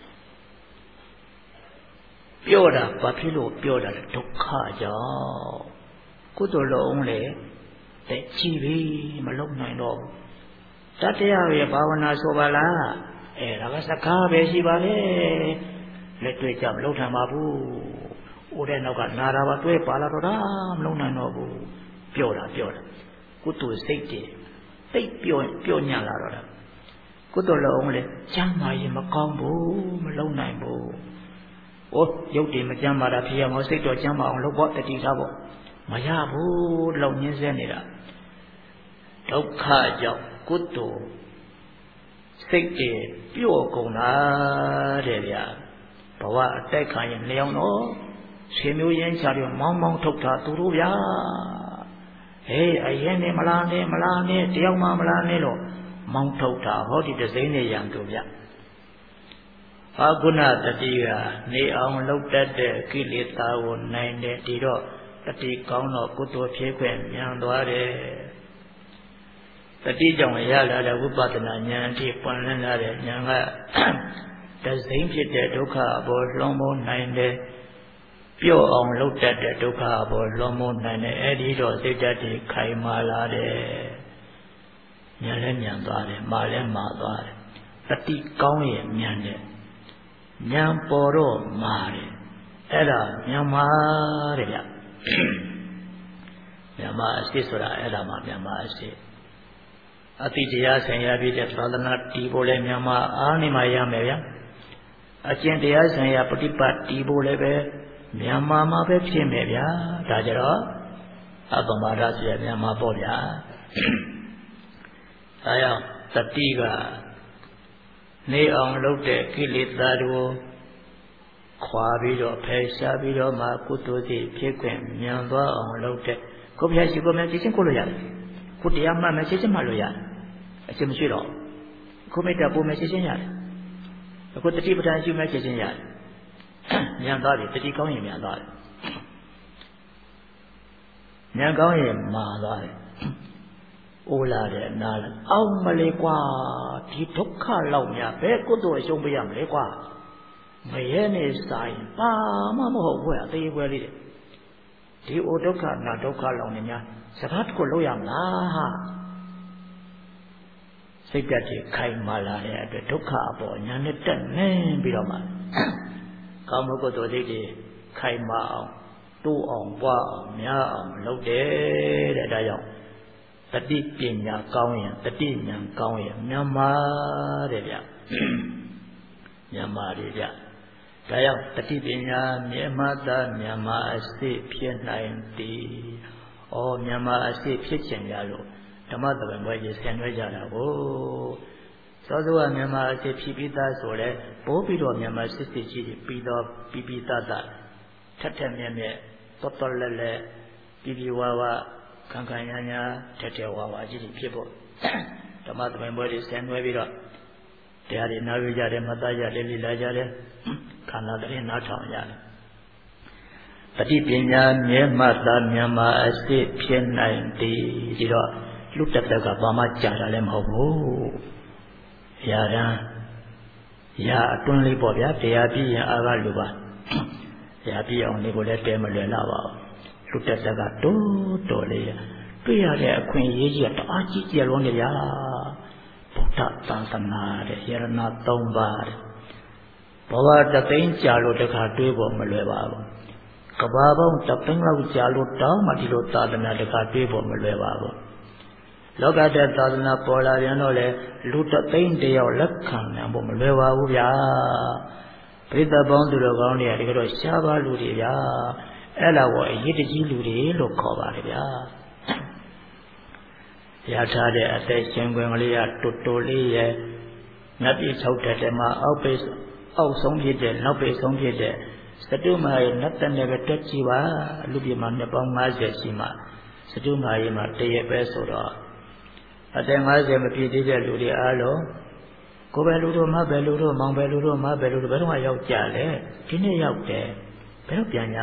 ပြောတာဘာဖြစ်လို့ပြောတာလဲဒုက္ခကြောင့်ကုသိုလ်လုံးလေတဲ့ကြည်ပြီမလုံနိုင်တော့ဘူးတတရားရဲ့ဘာဝနာဆိုပါလားအဲဒါကစကားပဲရှိပါလေလက်တွေ့ကြမလုံထမ်းပါဘူးဥတဲ့နောက်ကနာတာပါတွဲပါလာတော့တာမလုံနိုင်တော့ဘူးပြောတာပြောတာကုသိုလ်စိတ်တွေသိပြောပြောညံ့လာတော့တာကုသိုလ်လုံးလေကျမ်းမာရင်မကောင်းဘူးမလုံနိုင်ဘူးဩရုပ်တည်မကျမ်းမာတာဖြစ်ရမစိတ်တော့ကျမ်းမာအောင်လုပ်ဖို့တတိထားဖို့မရဘူးလုံညင်းစဲနေတာဒုက္ခကြောင့်ကုသိုလ်စိတ်တွေပျော့ကုန်တာတဲ့ဗျာဘဝအတိုက်ခံရင်လျောင်းတော့ရှင်မျိုးရင်းချပြီးမောင်းမောင်းထုတ်တာသူတို့ဗျာဟေးအရင်နေမလားနဲ့မလားနဲ့တယောက်မှမလားနဲ့လို့မောင်းထုတ်တာဟောဒီတစိမ့်နဲ့ရံတို့ဗျအာကုဏတတိကနေအောင်လှုပ်တတ်တဲ့ကိလေသာကိုနိုင်တယ်ဒီတော့တတိကောင်းတော့ကုသိုလ်ဖြစ်ခွင့်မြန်သွားတယ်တတိကြောင့်ရလာတဲ့ဝိပဿနာဉာဏ်အထိပွင့်လင်းလာတဲ့ဉာဏ်ကတစိမ့်ဖြစ်တဲ့ဒုက္ခအပေါ်လွန်မိုးနိုင်တယ်ပြော့အောင်လှုပ်တတ်တဲ့ဒုက္ခအပေါ်လွန်မိုးနိုင်တယ်အဲ့ဒီတော့စိတ်ဓာတ်တွေခိုင်မာလာတယ်ဉာဏ်လည်းဉာဏ်သွားတယ်မာလည်းမာသွားတယ်တတိကောင်းရဲ့ဉာဏ်နဲ့ဉာဏ်ပေါ်တော့မာတယ်အဲ့ဒါဉာဏ်မာတဲ့ဗျဉာဏ်မာအစစ်ဆိုတာအဲ့ဒါမှဉာဏ်မာအစစ်အတိတရားဆင်ရပြီးတဲ့သာသနာတည်ဖို့လည်းမြန်မာအားနေမှရမယ်ဗျာအကျင့်တရားဆင်ရပฏิပတ်တည်ဖို့လည်းပဲမြန်မာမှာပဲဖြစ်မယ်ဗျာဒါကြတော့အပမဒဆိုရမြန်မာပေါ့ဗျာဒါကြောင့်တတိကနေအောင်လုပ်တဲ့ကိလေသာတို့ခွာပြီးတော့ဖယ်ရှားပြီးတော့မှကုသိုလ်စိတ်ဖြစ်ခွင့်မြန်သွားအောင်လုပ်တဲ့ကိုဖျားရှိကိုမြန်သိချင်းကိုလို့ရတယ်ကိုတရားမှတ်မယ်သိချင်းမှတ်လို့ရတယ်အချင်းမရှိတော့ကိုမေတ္တာပို့မယ်သိချင်းရတယ်အခုတတိပဋ္ဌာန်ရှိမယ်သိချင်းရတယ်မြန်သွားပြီတတိကောင်းရင်မြန်သွားတယ်မြန်ကောင်းရင်မာသွားတယ်အိုးလာတယ်နားလာအောင်မလေးကွာဒီဒုက္ခလောက်များဘယ်ကုသိုလ်အရှုံးပေးရမလဲကွာမရဲနေဆိုင်ပါမမဟုတ်ဘူးအသေးပွဲလေးတဲ့ဒီအိုဒုက္ခနာဒုက္ခလောက်နေများစကားတခုလို့ရမလားဟာစိတ်ဓာတ်ကြီးခိုင်မာလာတဲ့အတွက်ဒုက္ခအပေါ်ညာနဲ့တက်နေပြီးတော့မှကာမဂုဏ်တို့လေးတွေခိုင်မာအောင်တိုးအောင်ပွားအောင်များအောင်လုပ်တယ်တဲ့ဒါကြောင့်တတိပညာကောင်းရင်တတိဉာဏ်ကောင်းရင်မြန်မာတဲ့ဗျမြန်မာတွေဗျဒါကြောင့်တတိပညာမြတ်မသာမြန်မာအစစ်ဖြစ်နိုင်သည်ဩမြန်မာအစစ်ဖြစ်ချင်ကြလို့ဓမ္မသဘင်ပွဲကြီးဆင်နွှဲကြတာကိုသောသောကမြန်မာအစစ်ဖြစ်ပြီးသားဆိုလဲပိုးပြီးတော့မြန်မာစစ်စစ်ကြီးပြီးတော့ပြီးပြီးသားသားထက်ထက်မြက်မြက်တော်တော်လဲလဲပြီးပြီးဝါဝါခံခံညာညာထက်ထက်ဝါဝါကြီးဖြစ်ဖို့ဓမ္မသဘင်ပွဲကြီးဆင်နွှဲပြီးတော့တရားတွေနားရကြတယ်မသားကြတယ်လိလာကြတယ်ခန္ဓာတည်းနားထောင်ရတယ်တတိပညာမြဲမှသာမြန်မာအစစ်ဖြစ်နိုင်သည်ဒီတော့လူတက်တက်ကဘာမှကြာတာလည်းမဟုတ်ဘူးရာရန်ရာအတွန်းလေးပေါ့ဗျာတရားပြည့်ရင်အာကလူပါတရားပြည့်အောင်လေးကိုလည်းတဲမလွယ်လာပါဘူးလူတက်တက်ကတိုးတော်လေးတွေ့ရတဲ့အခွင့်အရေးကြီးတအားကြီးကျယ်လွန်းနေရဗုဒ္ဓသာသနာတဲ့ယရဏသုံးပါးတဲ့ဘဝတသိန်းကြာလို့တခါတွေးဖို့မလွယ်ပါဘူးကဘာပေါင်းတသိန်းလောက်ကြာလို့တောင်းမှဒီလိုသာသနာတခါတွေးဖို့မလွယ်ပါဘူးလောကတဲ့သာသနာပေါ်လာပြန်တော့လေလူတသိန်းတယောက်လက်ခံနိုင်ဖို့မလွယ်ပါဘူးဗျာပရိသတ်ပေါင်းသူတော်ကောင်းတွေကတကယ်တော့ရှားပါလူတွေဗျာအဲ့ဒါကိုအရေးတကြီးလူတွေလို့ခေါ်ပါတယ်ဗျာရထားတဲ့အသက်ရှင်ခွင်ကလေးကတူတူလေးရဲ့ငါပြည့်၆တက်တယ်မှာအောက်ပိအောက်ဆုံးဖြစ်တဲ့နောက်ပိဆုံးဖြစ်တဲ့စတုမာရဲ့နတ်တနဲ့ပဲတက်ကြည့်ပါလူပြမှာနှစ်ပေါင်း၅၀ရှိမှစတုမာရဲ့မှာတရက်ပဲဆိုတော့အသက်၅၀မပြည့်သေးတဲ့လူတွေအားလုံးကိုယ်ပဲလူတို့မပဲလူတို့မောင်ပဲလူတို့မပဲလူတို့ဘယ်တော့မှရောက်ကြလဲဒီနေ့ရောက်တယ်ဘယ်တော့ပြန်ရမလဲ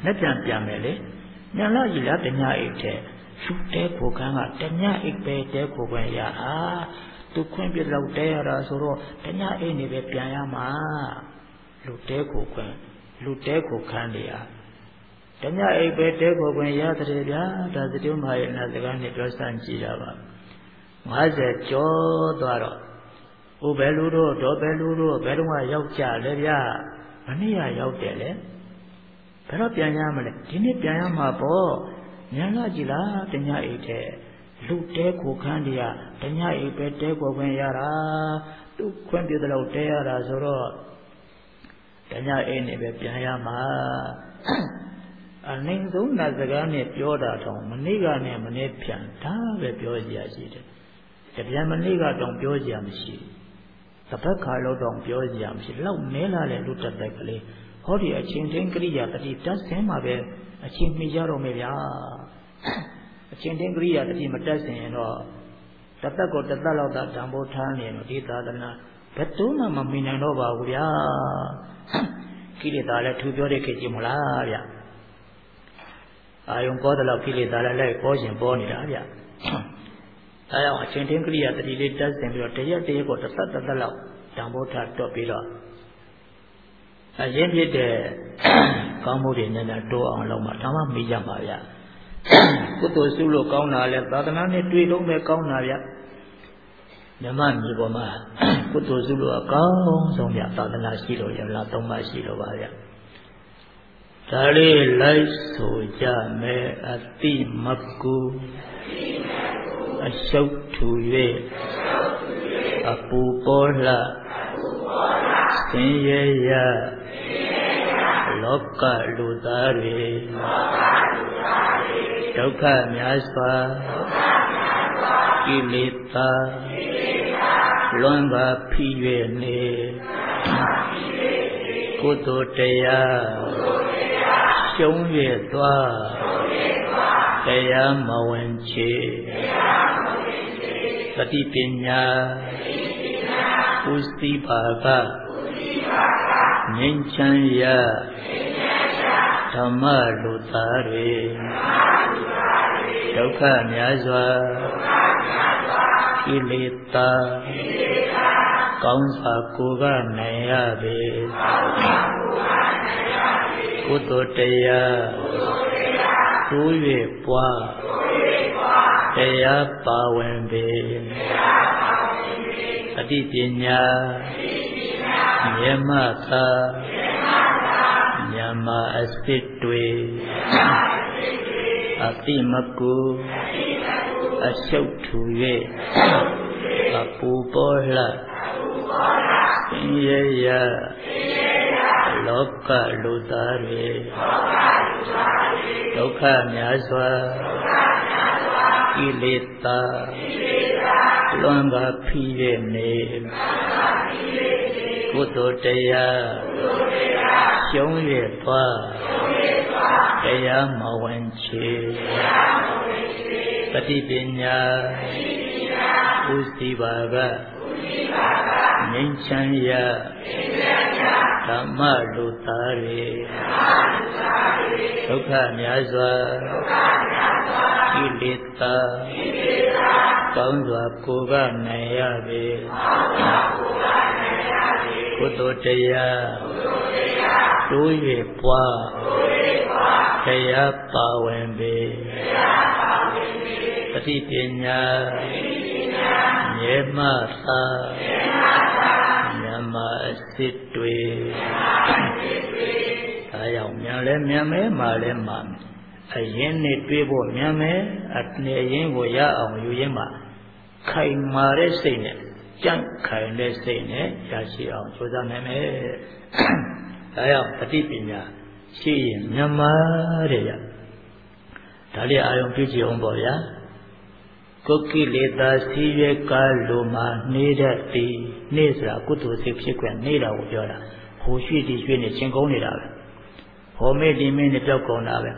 လက်ပြန်ပြန်မယ်လေညာလာကြီးလားတညာအိတ်တဲ့လူတဲကိုခန်းကတညာအိတ်ပဲတဲကိုခွင့်ရအာသူခွင့်ပြလောက်တဲရတာဆိုတော့တညာအိတ်နေပဲပြန်ရမှာလူတဲကိုခွင့်လူတဲကိုခန်းနေရတညာအိတ်ပဲတဲကိုခွင့်ရတယ်ဗျာဒါသတိမရဲ့နာစကားနဲ့ပြောစမ်းကြည့်တာပါငါးဆယ်ကျော်သွားတော့ဥဘယ်လူတို့တော့ဘယ်လူတို့ဘယ်တော့မှရောက်ကြလဲဗျာမနေ့ကရောက်တယ်လေဘယ်တော့ပြန်ရမလဲဒီနေ့ပြန်ရမှာပေါ့ညာလာကြည်လားတညာအိတ်တဲ့လူတဲကိုခန်းတရားတညာအိတ်ပဲတဲကိုခွင့်ရတာသူခွင့်ပြတဲ့လောက်တဲရတာဆိုတော့တညာအိတ်နဲ့ပဲပြန်ရမှာအနိုင်ဆုံးနာစကားနဲ့ပြောတာတော့မနေ့ကနဲ့မနေ့ပြန်ဒါပဲပြောကြရရှိတယ်တပြန်မနေ့ကတော့ပြောကြရမရှိတပတ်ခါလို့တော့ပြောကြရမရှိလောက်မဲလာတဲ့လူတက်တက်ကလေးဟောဒီအချင်းချင်းကရိယာတတိတက်ဆင်းမှာပဲအချင်းမိကြတော့မယ်ဗျာအချင်းချင်းကရိယာတတိမတက်ဆင်ရင်တော့တသက်ကိုတသက်လောက်သာဓမ္မိုးထားနေတော့ဒီသာသနာဘယ်တော့မှမမိနိုင်တော့ပါဘူးဗျာကိလေသာလည်းထူပြောတဲ့ခေတ်ကြီးမလားဗျအာယုံပေါ်တဲ့လောက်ကိလေသာလည်းလိုက်ပေါ်ရှင်ပေါ်နေတာဗျအဲကြောင့်အချင်းချင်းကရိယာတတိလေးတက်ဆင်ပြီးတော့တရက်တရက်ကိုတသက်တသက်လောက်ဓမ္မိုးထားတော့ပြီးတော့အရင်ဖြစ်တဲ့ကောင်းမှုတွေနဲ့တိုးအောင်လုပ်မှဒါမှမေးကြပါဗျာကုသိုလ်စုလို့ကောင်းတာလဲသာသနာနဲ့တွေ့လုံးပဲကောင်းတာဗျာဓမ္မမြေပေါ်မှာကုသိုလ်စုလို့အကောင်းဆုံးဗျာသာသနာရှိလို့ရလားသုံးပါရှိလို့ပါဗျာဒါလေးလိုက်ဆိုကြမယ်အတိမကူအရှုပ်ထူ၍အပူပေါ်လှဆင်းရဲရလောကလူသားတွေဒုက္ခများစွာကိလေသာလွန်ပါဖိ၍နေကုသိုလ်တရားရှုံး၍သွားတရားမဝင်ချေသတိပညာဥသိပါကငြိမ်းချမ်းရာဓမ္မလူသားတွေဒုက္ခများစွာကိလေသာကောင်းစွာကိုယ်ကနိုင်ရပေကုသိုလ်တရားတိုး၍ပွားတရားပါဝင်ပေအတိပညာမြတ်မသာမြတ်မအစစ်တွေအတိမကူအရှုပ်ထူ၍အပူပေါ်လှဆင်းရဲရလောကလူသားတွေဒုက္ခများစွာကိလေသာလွန်ပါဖိ၍နေကုသိုလ်တရားရှုံး၍သွားတရားမဝင်ချေပฏิပညာဥသိပါကငြိမ်းချမ်းရာဓမ္မလူသားတွေဒုက္ခများစွာကိလေသာကောင်းစွာကိုယ်ကနိုင်ရပေကုသိုလ်တရားတိုး၍ပွားတရားပါဝင်ပေပฏิပညာမြဲမသာမြတ်မအစစ်တွေဒါကြောင့်မြန်လဲမြန်မဲမှာလဲမှာအရင်နဲ့တွေးဖို့မြန်မဲအနေရင်ကိုရအောင်ယူရင်းမှာခိုင်မာတဲ့စိတ်နဲ့ကြန့်ခိုင်တဲ့စိတ်နဲ့ရရှိအောင်ကြိုးစားနိုင်မယ်ဒါကြောင့်ပฏิပညာရှိရင်မြန်မာတဲ့ရဒါလေးအာယုံပြုကြည့်အောင်ပေါ့ဗျာကိုကိလေသာစီးရဲကားလိုမှာနေတတ်သည်နေဆိုတာကုသိုလ်စိတ်ဖြစ်ခွင့်နေတာကိုပြောတာဟိုရွှေ့ဒီရွှေ့နေချင်းကုန်းနေတာပဲဟောမေ့ဒီမေ့နဲ့ပြောက်ကုန်တာပဲ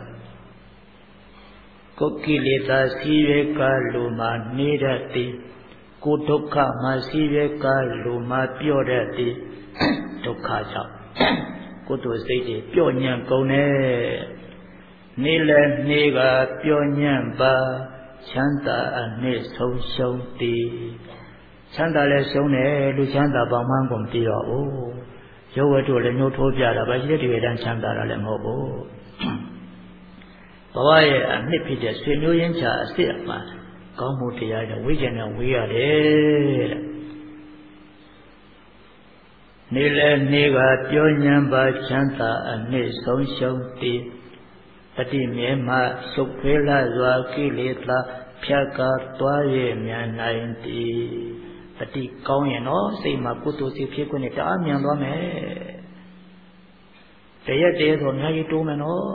ကိုကိလေသာစီးရဲကားလိုမှာနေတတ်သည်ကိုဒုက္ခမှာစီးရဲကားလိုမှာပြော့တတ်သည်ဒုက္ခကြောင့်ကုသိုလ်စိတ်တွေပြော့ညံ့ကုန်တယ်နေလည်းနေကပြောညံ့ပါချမ်းသာအနှစ်ဆုံးရှုံးတည်ချမ်းသာလည်းရှုံးတယ်လူချမ်းသာပေါင်းမှန်းကုန်တည်တော့ဘူးရုပ်ဝတ္ထုလည်းမျိုးထိုးပြတာပဲရှိတဲ့ဒီတန်းချမ်းသာတာလည်းမဟုတ်ဘူးဘဝရဲ့အနှစ်ဖြစ်တဲ့ဆွေမျိုးရင်းချာအစ်စ်အမှန်ကောင်းမှုတရားတွေဝိဇ္ဇာနဲ့ဝေးရတယ်တဲ့နေလည်းနေကပြောညံပါချမ်းသာအနှစ်ဆုံးရှုံးတည်တတိမြဲမှရှုပ်ထွေးလာစွာကိလေသာဖြတ်ကားသွားရဲ့မြန်နိုင်တည်တတိကောင်းရင်တော့စိတ်မှာကုသိုလ်စိတ်ဖြစ်ခွင့်နဲ့တအားမြန်သွားမယ်တရက်တည်းဆိုအများကြီးတိုးမယ်နော်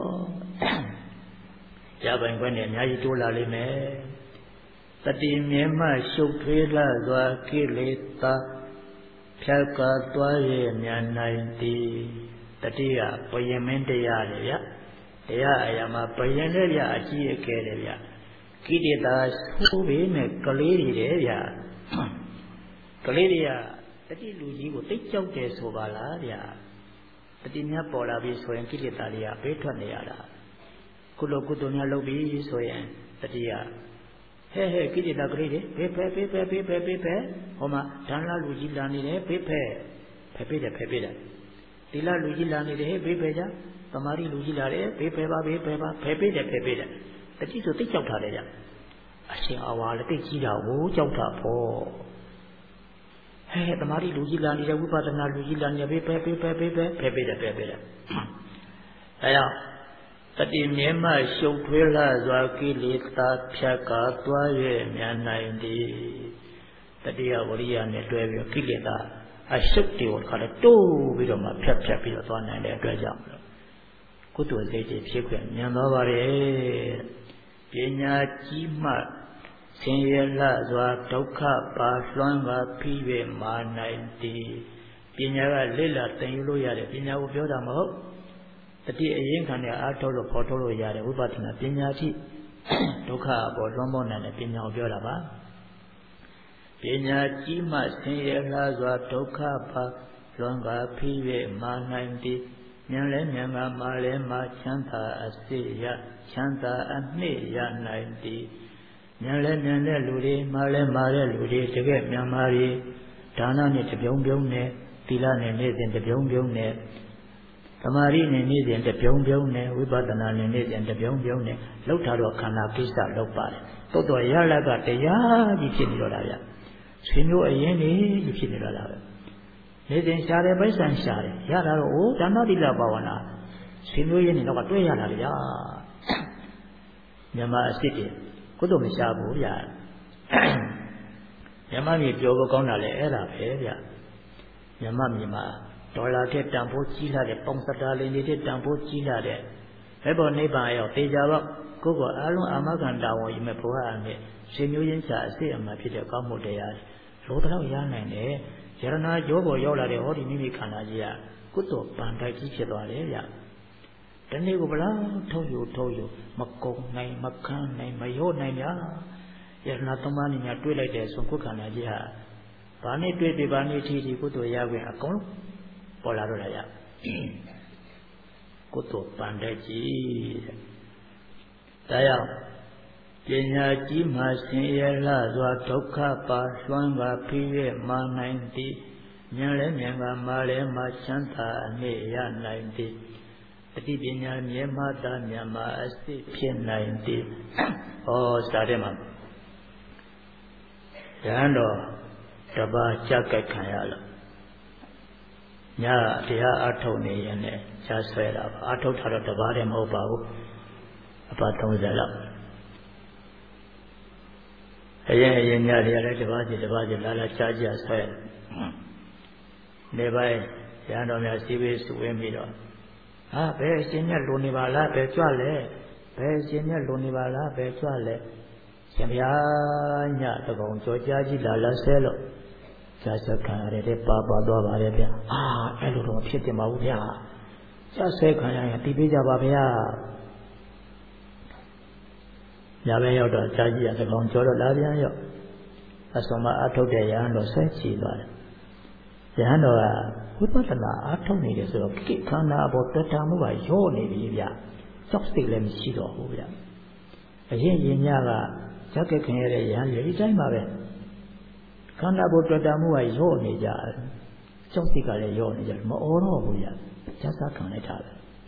ရပိုင်ခွင့်နဲ့အများကြီးတိုးလာလိမ့်မယ်တတိမြဲမှရှုပ်ထွေးလာစွာကိလေသာဖြတ်ကားသွားရဲ့မြန်နိုင်တည်တတိကဘယင်မင်းတရားလေဗျတရားအရာမှာဘယင်လည်းဗျအကြီးအကဲတယ်ဗျကိလေသာဆိုးပေမဲ့ကလေးတွေတယ်ဗျကလေးတွေကတတိလူကြီးကိုတိတ်ကြောက်တယ်ဆိုပါလားဗျတတိများပေါ်လာပြီဆိုရင်ကိလေသာတွေကဘေးထွက်နေရတာကုလိုကုသိုလ်များလုပ်ပြီဆိုရင်တတိကဟဲ့ဟဲ့ကိလေသာကလေးတွေဘေးဖဲဘေးဖဲဘေးဖဲဘေးဖဲဟောမှာဓာနလူကြီးလာနေတယ်ဘေးဖဲဖဲပေးတယ်ဖဲပေးတယ်သီလလူကြီးလာနေတယ်ဟဲ့ဘေးဖဲကြသမာဓိလူကြီးလာတယ်ဘေးဖဲပါဘေးဖဲပါဖဲပေးတယ်ဖဲပေးတယ်တတိဆိုတိတ်ကြောက်တာလေဗျအရှင်အဝါလည်းတိတ်ကြီးတာဟိုကြောက်တာပေါ့ဟဲ့သမာဓိလူကြီးလာနေတယ်ဝိပဿနာလူကြီးလာနေဘေးဖဲဘေးဖဲဘေးဖဲဖဲပေးတယ်ဖဲပေးတယ်အဲကြောင့်တတိမြဲမှရှုပ်ထွေးလာစွာကိလေသာဖြတ်ကားသွားရဲ့မြန်နိုင်သည်တတိယဝရိယနဲ့တွဲပြီးကိလေသာအရှုပ်တွေကိုခါတော့တိုးပြီးတော့မှဖြတ်ဖြတ်ပြီးတော့သွားနိုင်တဲ့အတွက်ကြောင့်ကုသိုလ်စိတ်တွေဖြစ်ခွင့်မြန်သွားပါလေပညာကြီးမှဆင်းရဲလှစွာဒုက္ခပါလွှမ်းပါပြီး၍မာနိုင်သည်ပညာကလိလသင်ယူလို့ရတယ်ပညာကိုပြောတာမဟုတ်တတိအရင်ခံနဲ့အားထုတ်လို့ဖော်ထုတ်လို့ရတယ်ဝိပဿနာပညာရှိဒုက္ခပေါ်လွှမ်းမိုးနိုင်တဲ့ပညာကိုပြောတာပါပညာကြီးမှဆင်းရဲလှစွာဒုက္ခပါလွန်ကားပြီး၍မာနိုင်သည်ဉာဏ်လည်းဉာဏ်ကမာလည်းမာချမ်းသာအစစ်ရချမ်းသာအနှစ်ရနိုင်သည်ဉာဏ်လည်းဉာဏ်နဲ့လူတွေမာလည်းမာတဲ့လူတွေတကယ်မြန်မာတွေဒါနနဲ့တပြုံပြုံနဲ့သီလနဲ့နေ့စဉ်တပြုံပြုံနဲ့သမာဓိနဲ့နေ့စဉ်တပြုံပြုံနဲ့ဝိပဿနာနဲ့နေ့စဉ်တပြုံပြုံနဲ့လောက်ထားတော့ခန္ဓာကိစ္စလောက်ပါတယ်တိုးတော်ရလကတရားကြီးဖြစ်နေတော့တာဗျဆွေမျိုးအရင်ကြီးဖြစ်နေတော့တာပဲနေ့စဉ်ရှားတယ်ပိုက်ဆံရှားတယ်ရတာတော့အိုးဒါနသီလဘာဝနာဆွေမျိုးရင်းနေတော့ကတွဲရတာလေဗျာမြမအစ်စ်တွေကုသိုလ်မရှားဘူးဗျာမြမမြေပြောဖို့ကောင်းတာလေအဲ့ဒါပဲဗျာမြမမြေမှာဒေါ်လာတဲ့တန်ဖိုးကြီးလာတဲ့ပေါင်စတာလင်နေတဲ့တန်ဖိုးကြီးလာတဲ့ဘယ်ပေါ်နိဗ္ဗာန်ရောက်တေချာတော့ကိုယ့်ကိုအလုံးအာမခံတာဝန်ယူမဲ့ဘဝအနဲ့ရှင်မျိုးရင်းချာအစ်အမှန်ဖြစ်တဲ့ကောင်းမှုတရားလိုတော့ရနိုင်တယ်ယရနာကြောပေါ်ရောက်လာတဲ့ဟောဒီမိမိခန္ဓာကြီးကကုသိုလ်ပန်တိုက်ကြီးဖြစ်သွားတယ်ဗျတနေ့ကိုဘလားထုတ်ယူထုတ်ယူမကုံနိုင်မခန်းနိုင်မရောနိုင်ဗျာယရနာသုံးပါးနဲ့ညာတွေးလိုက်တဲ့ဆိုကုခန္ဓာကြီးဟာဘာနဲ့တွေးပြီးဘာနဲ့ထီထီကုသိုလ်ရခွင့်အကုန်လုံးပေါ်လာတော့ရကုသိုလ်ပန်တဲ့ကြီးတဲ့ဒါကြောင့်ပညာကြီးမှဆင်းရဲလှစွာဒုက္ခပါလွှမ်းပါပြီး၍မာနိုင်သည်ဉာဏ်လည်းဉာဏ်ကမာလည်းမာချမ်းသာအနှစ်ရနိုင်သည်တတိပညာမြဲမှသာမြတ်မှာအစစ်ဖြစ်နိုင်သည်ဟောစာထဲမှာရဟန်းတော်တပါးကြက်ကြိုက်ခံရလို့ညတရားအထုတ်နေရင်လည်းရှားဆွဲတာပါအထုတ်တာတော့တပါးတည်းမဟုတ်ပါဘူးအပါသုံးဆယ်လောက်အရင်အရင်ညတရားလည်းတပါးစီတပါးစီလာလာရှားကြဆွဲနေပိုင်းရဟန်းတော်များစီဝေးစုဝင်းပြီးတော့ဟာဘယ်အရှင်မြတ်လုံနေပါလားဘယ်ကြွလဲဘယ်အရှင်မြတ်လုံနေပါလားဘယ်ကြွလဲရှင်ဗျာညတကောင်ကြောကြားကြီးလာလာဆဲလို့ရှားဆွဲခံရတဲ့ပါပါသွားပါလေဗျာအာအဲ့လိုတော့ဖြစ်တင်ပါဘူးဗျာရှားဆွဲခံရရင်တည်ပေးကြပါဗျာညဘက်ရောက်တော့ကြားကြီးရတကောင်ကြောတော့လာပြန်ရောက်အစုံမအထုတ်တဲ့ရဟန်းတော်ဆွဲချီသွားတယ်ရဟန်းတော်ကဝိပဿနာအားထုတ်နေတယ်ဆိုတော့ကိခန္ဓာဘောတတမှုကရောနေပြီဗျကြောက်စိတ်လည်းမရှိတော့ဘူးဗျအရင်ရင်ညကဇက်ကခင်ရတဲ့ရဟန်းလေးဒီတိုင်းပါပဲခန္ဓာကိုယ်တွေ့တာမှုကရော့နေကြကြောက်စိတ်ကလည်းရော့နေကြမအော်တော့ဘူးဗျဇက်စားခံလိုက်တာပဲ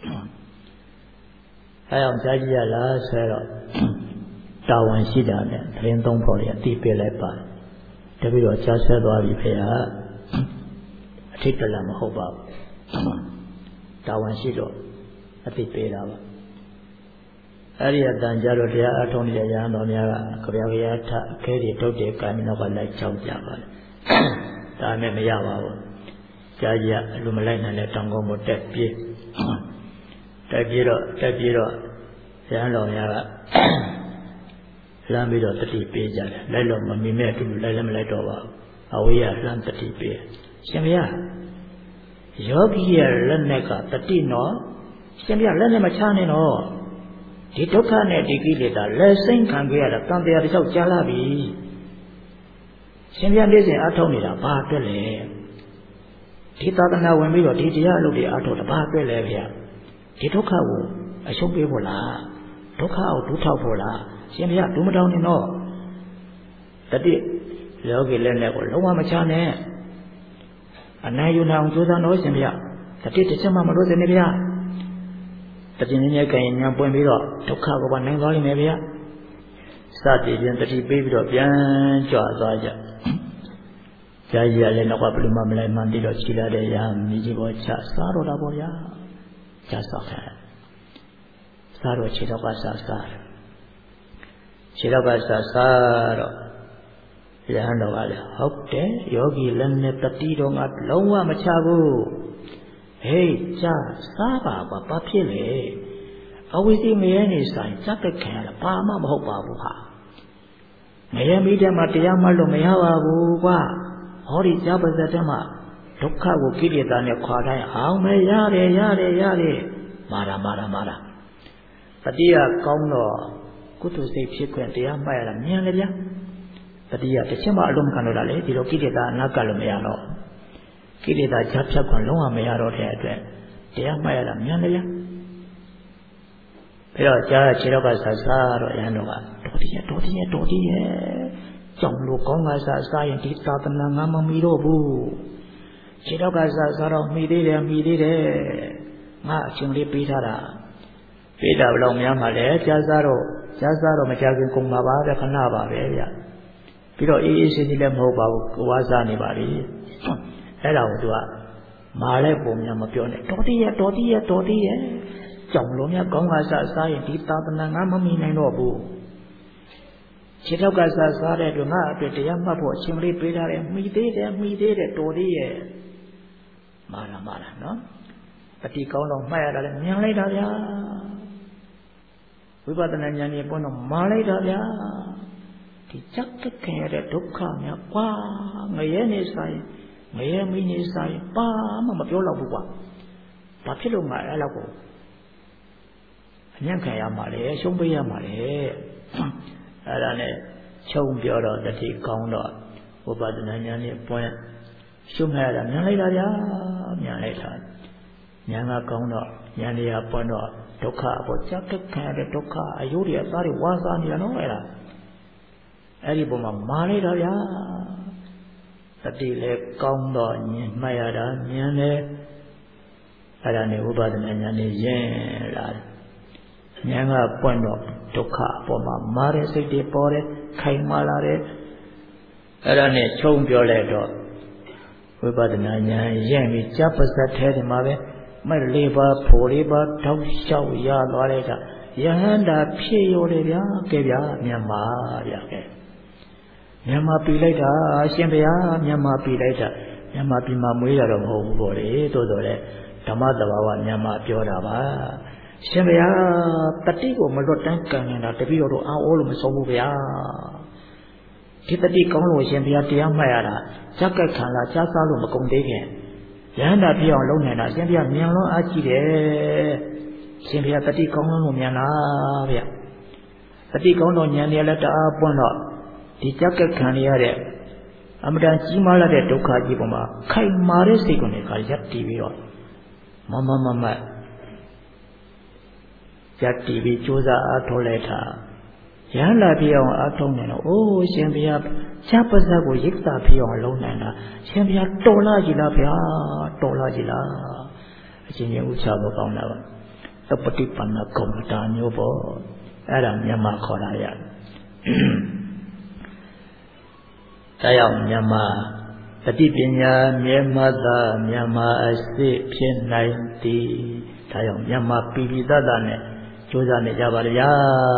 အဲအောင်ကြားကြည့်ရလားဆိုတော့တာဝန်ရှိတာနဲ့သတင်းသုံးဖို့လည်းအတိပေးလိုက်ပါတယ်တပည့်တော်ကြားဆက်သွားပြီဖေဟာအထိတ်တလမဟုတ်ပါဘူးတာဝန်ရှိတော့အတိပေးတာပါအဲ့ဒီအတန်ကြတော့တရားအထုံးနေတဲ့ရဟန်းတော်များကကြပြကြထအခဲတွေတုတ်တယ်ကာမနောက်ကလိုက်ချောင်းကြပါတယ်ဒါနဲ့မရပါဘူးကြားကြအလိုမလိုက်နိုင်တဲ့တောင်ကုန်းကိုတက်ပြေးတက်ပြေးတော့တက်ပြေးတော့ရဟန်းတော်များကလမ်းပြီးတော့တတိပေးကြတယ်လိုက်လို့မမီမဲ့အတူတူလိုက်လည်းမလိုက်တော့ပါဘူးအဝေးကလမ်းတတိပေးရှင်ဘုရားယောဂီရဲ့လက်နဲ့ကတတိနော်ရှင်ဘုရားလက်နဲ့မချနဲ့နော်ဒီဒုက္ခနဲ့ဒီကိလေသာလက်စိမ့်ခံကြရတာတန်တရားတစ်ယောက်ကြားလာပြီရှင်ဘုရားနေ့စဉ်အထောက်နေတာဘာအတွက်လဲဒီသာသနာဝင်ပြီးတော့ဒီတရားအလုပ်တွေအထောက်တာဘာအတွက်လဲဗျာဒီဒုက္ခကိုအရှုံးပေးဖို့လားဒုက္ခကိုဒုထောက်ဖို့လားရှင်ဘုရားဒုမတောင်းနေတော့တတိယောဂီလက်နဲ့ကိုလုံးဝမချနဲ့အနာယူနာအောင်ကြိုးစားတော့ရှင်ဘုရားတတိတစ်ချက်မှမလို့စနေဗျာတတိနည်းနည်းကြရင်ညာပွင့်ပြီးတော့ဒုက္ခကိုပါနိုင်သွားလိမ့်မယ်ဗျာစသည်ဖြင့်တတိပေးပြီးတော့ပြန်ကြွသွားကြကြာကြီးရလည်းတော့ဘယ်လိုမှမလိုက်မှန်းပြီးတော့ခြိလာတဲ့ရာမိကြီးပေါ်ချစားတော့တာပေါ့ဗျာချစားတယ်စားတော့ခြေတော့ကစားစားခြေတော့ကစားစားတော့ရဟန်းတော်ကလည်းဟုတ်တယ်ယောဂီလည်းနဲ့တတိတော်ကလုံးဝမချဘူးဟေးကြာစားပါပါဘာဖြစ်လဲအဝိစီမရဲနေဆိုင်စက်တက်ခံရတာဘာမှမဟုတ်ပါဘူးဟာမရဲမိတဲ့မှာတရားမှလို့မရပါဘူးကွာဟောဒီကြားပါစက်တဲ့မှာဒုက္ခကိုကိလေသာနဲ့ခွာတိုင်းအောင်မရတယ်ရတယ်ရတယ်မာတာမာတာမာတာတတိယကောင်းတော့ကုသိုလ်စိတ်ဖြစ်ခွင့်တရားမှတ်ရတာမြင်လေဗျာတတိယတစ်ချက်မှအလုံးမခံတော့တာလေဒီလိုကိလေသာအနာကလို့မရတော့ကိလေသာကြားဖြတ်ခွင့်လုံးဝမရတော့တဲ့အတွက်တရားမှတ်ရတာမြန်တယ်ဗျာပြီးတော့ကြားခြေတော့ကဆဆာတော့ရဟန်းတော်ကတော်တည်းတော်တည်းတော်တည်းရဲ့ကြောင့်လို့ကောင်းကစားစားရင်ဒီသာသနာငါမမီတော့ဘူးခြေတော့ကစားစားတော့မှီသေးတယ်မှီသေးတယ်ငါအချင်းလေးပေးထားတာပေးတာဘယ်လောက်များမှလဲကြားစားတော့ကြားစားတော့မကြခင်ကုန်ပါပါပဲခဏပါပဲဗျာပြီးတော့အေးအေးဆေးဆေးလည်းမဟုတ်ပါဘူးကိုဝါစားနေပါလေအဲ့ဒါကိုသူကမာလဲပုံများမပြောနဲ့တော်တည်းရတော်တည်းရတော်တည်းရကြောင်လုံးများကောင်းကစားစားရင်ဒီသာသနာငါမမီနိုင်တော့ဘူးခြေထောက်ကစားစားတဲ့အတွက်ငါအတွက်တရားမှတ်ဖို့အချိန်လေးပေးထားတယ်မှီသေးတယ်မှီသေးတယ်တော်တည်းရမာတာမာတာနော်အတိကောင်းတော့မှတ်ရတာလည်းမြင်လိုက်တာဗျာဝိပဿနာဉာဏ်ကြီးပေါ်တော့မာလိုက်တာဗျာဒီကြက်တက်ခင်ရတဲ့ဒုက္ခများကွာငရဲနေဆိုင်ငရဲမင်းနေဆိုင်ပါမှမပြောတော့ဘူးကွာဘာဖြစ်လို့ငါအဲ့လောက်ကိုအညံ့ခံရမှာလေရှုံးပေးရမှာလေအဲ့ဒါနဲ့ချုံပြောတော့တတိကောင်းတော့ဝိပဿနာဉာဏ်နဲ့ပွင့်ရှုံးရတာဉာဏ်လိုက်တာဗျာဉာဏ်လိုက်တာဉာဏ်ကကောင်းတော့ဉာဏ်တွေကပွင့်တော့ဒုက္ခအပေါ်ကြက်တက်ခံရတဲ့ဒုက္ခအယုဒ္ဓရအသားတွေဝါစားနေတာနော်အဲ့ဒါအဲ့ဒီပုံမှာမာလိုက်တာဗျာတတိလည်းကောင်းတော့ဉာဏ်မှတ်ရတာဉာဏ်လည်းအဲ့ဒါနဲ့ဥပဒနာဉာဏ်နဲ့ယဉ်လာဉာဏ်ကပွင့်တော့ဒုက္ခအပေါ်မှာမာတဲ့စိတ်တွေပေါ်တယ်ခိုင်မာလာတယ်အဲ့ဒါနဲ့ချုံပြောလိုက်တော့ဝိပဿနာဉာဏ်ယဉ်ပြီးကြပ်ပါစက်ထဲဒီမှာပဲမဲ့လေးပါဖို့လေးပါတောက်လျှောက်ရသွားတဲ့ကယဟန္တာဖြစ်ရောတယ်ဗျာကဲဗျာမြန်မာဗျာကဲမြန်မာပြည်လိုက်တာရှင်ဘုရားမြန်မာပြည်လိုက်တာမြန်မာပြည်မှာမွေးရတော့မဟုတ်ဘူးပေါ့လေတိုးတော်လေဓမ္မတဘာဝမြန်မာပြောတာပါရှင်ဘုရားတတိကိုမလွတ်တမ်းကံနေတာတပည့်တော်တို့အော်လို့မဆုံးဘူးဗျာဒီတတိကောင်းလို့ရှင်ဘုရားတရားမှတ်ရတာဇက်ကက်ခံလာကြားစားလို့မကုန်သေးခင်ယဟန္တာဖြစ်အောင်လုပ်နေတာရှင်ဘုရားမြန်လွန်အားကြီးတယ်ရှင်ဘုရားတတိကောင်းလို့မြန်လားဗျတတိကောင်းတော့ဉာဏ်ရလည်းတအားပွင့်တော့ဒီကြက်ကခံရတဲ့အမတန်ကြီးမားလာတဲ့ဒုက္ခကြီးပေါ်မှာခိုင်မာတဲ့စိတ်ကိုလည်းကရပ်တည်ပြီးတော့မမမမယက်တီပြီးကြိုးစားအားထုတ်လိုက်တာရဟန္တာဖြစ်အောင်အားထုတ်နေတော့အိုးရှင်ဘုရားချပ်ပါဇက်ကိုရိက္ခာဖြစ်အောင်လုပ်နိုင်တာရှင်ဘုရားတော်လာကြည်လားဗျာတော်လာကြည်လားအချင်းချင်းဥချဖို့ကောင်းတာပါသပတိပန္နကုမ္မတာမျိုးပေါ့အဲ့ဒါမြန်မာခေါ်တာရတရားမြန်မာတတိပညာမြဲမသာမြန်မာအစစ်ဖြစ်နိုင်သည်ဒါကြောင့်မြန်မာပိပိသတနဲ့ကြိုးစားနေကြပါလေ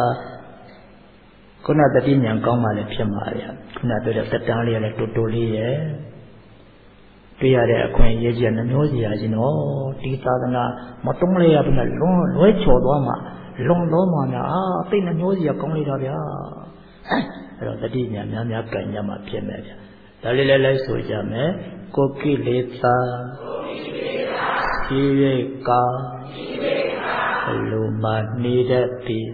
ခုနတတိဉာဏ်ကောင်းမှလည်းဖြစ်မှာလေခုနပြောတဲ့တက်တန်းလေးလည်းတူတူလေးရဲ့တွေ့ရတဲ့အခွင့်အရေးကြီးနှမျိုးစီရခြင်းတော့ဒီသာသနာမတုံးလေးရပြီနဲ့လွန်လွဲချော်သွားမှလွန်တော့မှများအာသိနှမျိုးစီရကောင်းလိုက်တာဗျာအဲ့တော့တတိဉာဏ်များများကြံကြမှာဖြစ်မယ်ဗျာဒါလေးလည်းလိုက်ဆိုကြမယ်ကိုကိလေသာရှိရိကာအလိုမှနေတတ်သည်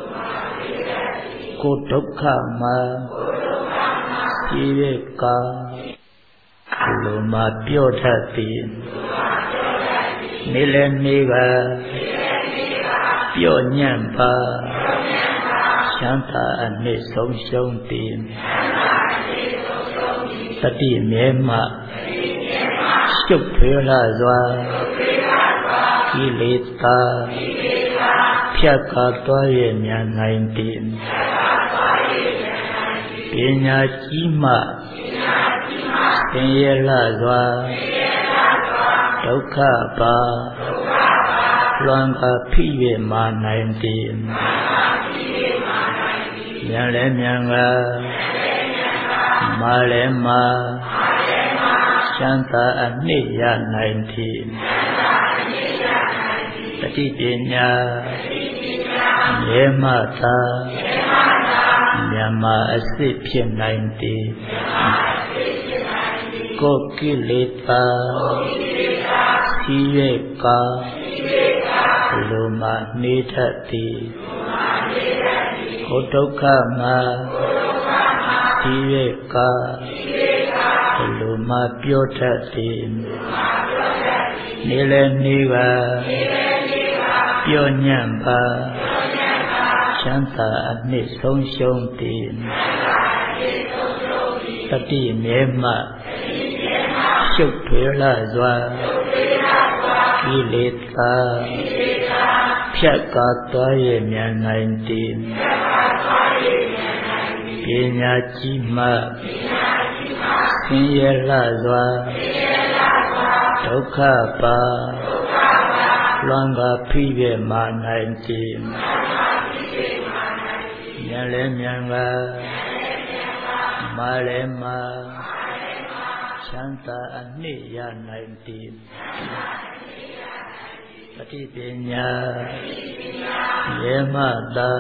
ကိုဒုက္ခမှာရှိရိကာအလိုမှပြောတတ်သည်နေလည်းနေပါပြောညံ့ပါချမ်းသာအနှစ်ဆုံးရှုံးသည်တတိမြဲမှရှုပ်ထွေးလာစွာကိလေသာဖြတ်ကားသွား၍မြန်နိုင်သည်ပညာကြီးမှသင်ရလာစွာဒုက္ခပါလွန်ကားဖြစ်၍မာနိုင်သည်မြန်လဲမြန်ကမာလဲမာချမ်းသာအနှစ်ရနိုင်သည်တတိပညာရဲမသာမြန်မာအစစ်ဖြစ်နိုင်သည်ကိုကိလေသာရှိရိကာလိုမှနေတတ်သည်ကိုဒုက္ခမှာရှိရိကာလိုမှပြောတတ်သည်နေလည်းနေပါပြောညံ့ပါချမ်းသာအနှစ်ဆုံးရှုံးသည်တတိမြဲမှရှုပ်ထွေးလာစွာကိလေသာဖြတ်ကားသွား၍မြန်နိုင်သည်ပညာကြီးမှဆင်းရဲလာစွာဒုက္ခပါလွန်ကားဖြစ်၍မာနိုင်သည်မြန်လဲမြန်ကမာလဲမာချမ်းသာအနှစ်ရနိုင်သည်ပฏิပညာရဲမသာ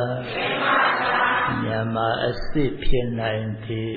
မြန်မာအစစ်ဖြစ်နိုင်သည်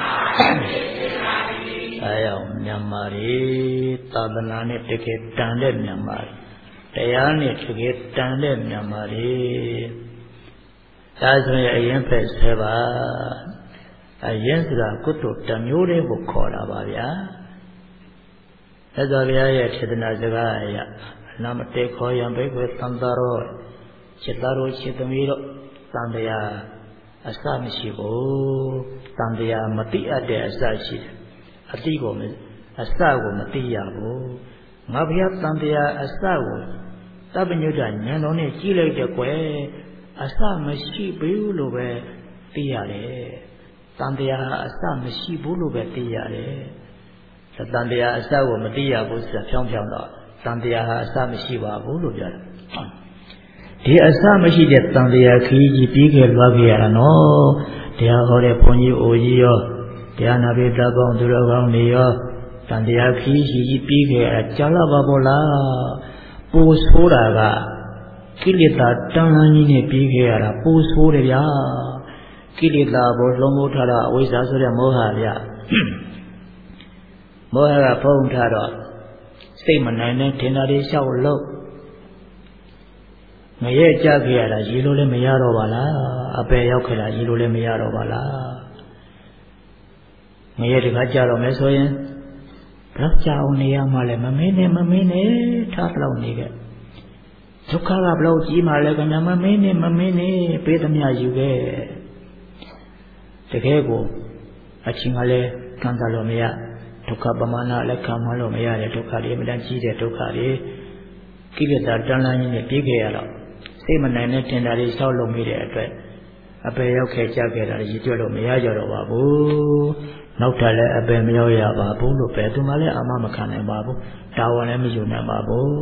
အဲအောင်မြန်မာရီသာသနာနဲ့တကယ်တန်တဲ့မြန်မာရီတရားနဲ့တကယ်တန်တဲ့မြန်မာရီဒါဆိုရင်အရင်ဖက်ဆဲပါအရင်ဆိုတာကုသိုလ်တစ်မျိုးလေးကိုခေါ်တာပါဗျာသက်တော်ဘုရားရဲ့ထေသနာစကားအရနာမတေခေါ်ရံဘိကွေသံသာရောจิตတော်จิตသမီးတို့သံတရားအစမရှိဘူးသံတရားမတိအပ်တဲ့အစရှိတယ်အတိကိုအစကိုမတိရဘူးငါဘုရားသံတရားအစကိုတပ္ပညုတ္တဉာဏ်တော်နဲ့ကြည့်လိုက်တဲ့ကွယ်အစမရှိဘူးလို့ပဲသိရတယ်တန်တရားအစမရှိဘူးလို့ပဲသိရတယ်တန်တရားအစကိုမသိရဘူးဆိုတာဖြောင်းဖြောင်းတော့တန်တရားဟာအစမရှိပါဘူးလို့ပြောတယ်ဒီအစမရှိတဲ့တန်တရားခရီးကြီးပြီးခဲ့လွှားခဲ့ရတာနော်တရားဟောတဲ့ဘုန်းကြီးအိုကြီးရောတရားနာပိသပေါင်းသူတော်ကောင်းတွေရောတန်တရားခရီးကြီးပြီးခဲ့ရတာကြာလာပါဘောလားပူဆိုးတာကကိလေသာတန်လန်းကြီးနဲ့ပြီးခဲ့ရတာပူဆိုးတယ်ဗျာကိလေသာဘောလုံးမိုးထားတာအဝိဇ္ဇာဆိုတဲ့မောဟဗျာမောဟကဖုံးထားတော့စိတ်မနိုင်တဲ့ထင်တာတွေလျှောက်လို့ငရဲကြခဲ့ရတာရေလိုလည်းမရတော့ပါလားအပယ်ရောက်ခဲ့တာရေလိုလည်းမရတော့ပါလားငရဲတခါကြတော့မယ်ဆိုရင်ဘယ်ကြောင်နေရမှလဲမမင်းနဲ့မမင်းနဲ့ထားတော့နေခဲ့ဒုက္ခကဘလို့ကြီးမှလည်းကနမမင်းနဲ့မမင်းနဲ့ပေးသမျှယူခဲ့တကယ်ကိုအချင်းကလည်းခံစားလို့မရဒုက္ခပမာဏလည်းခံမလို့မရတဲ့ဒုက္ခတွေအမှန်တန်ကြီးတဲ့ဒုက္ခတွေကိလေသာတန်လန်းကြီးနဲ့ပြေးခဲ့ရတော့စိတ်မနိုင်တဲ့တင်တာတွေဆောက်လုပ်မိတဲ့အတွက်အပယ်ရောက်ခဲ့ကြခဲ့တာရည်တွက်လို့မရကြတော့ပါဘူးနောက်ထပ်လည်းအပယ်မရောက်ရပါဘူးလို့ပဲသူမှလည်းအာမမခံနိုင်ပါဘူးတာဝန်လည်းမယူနိုင်ပါဘူး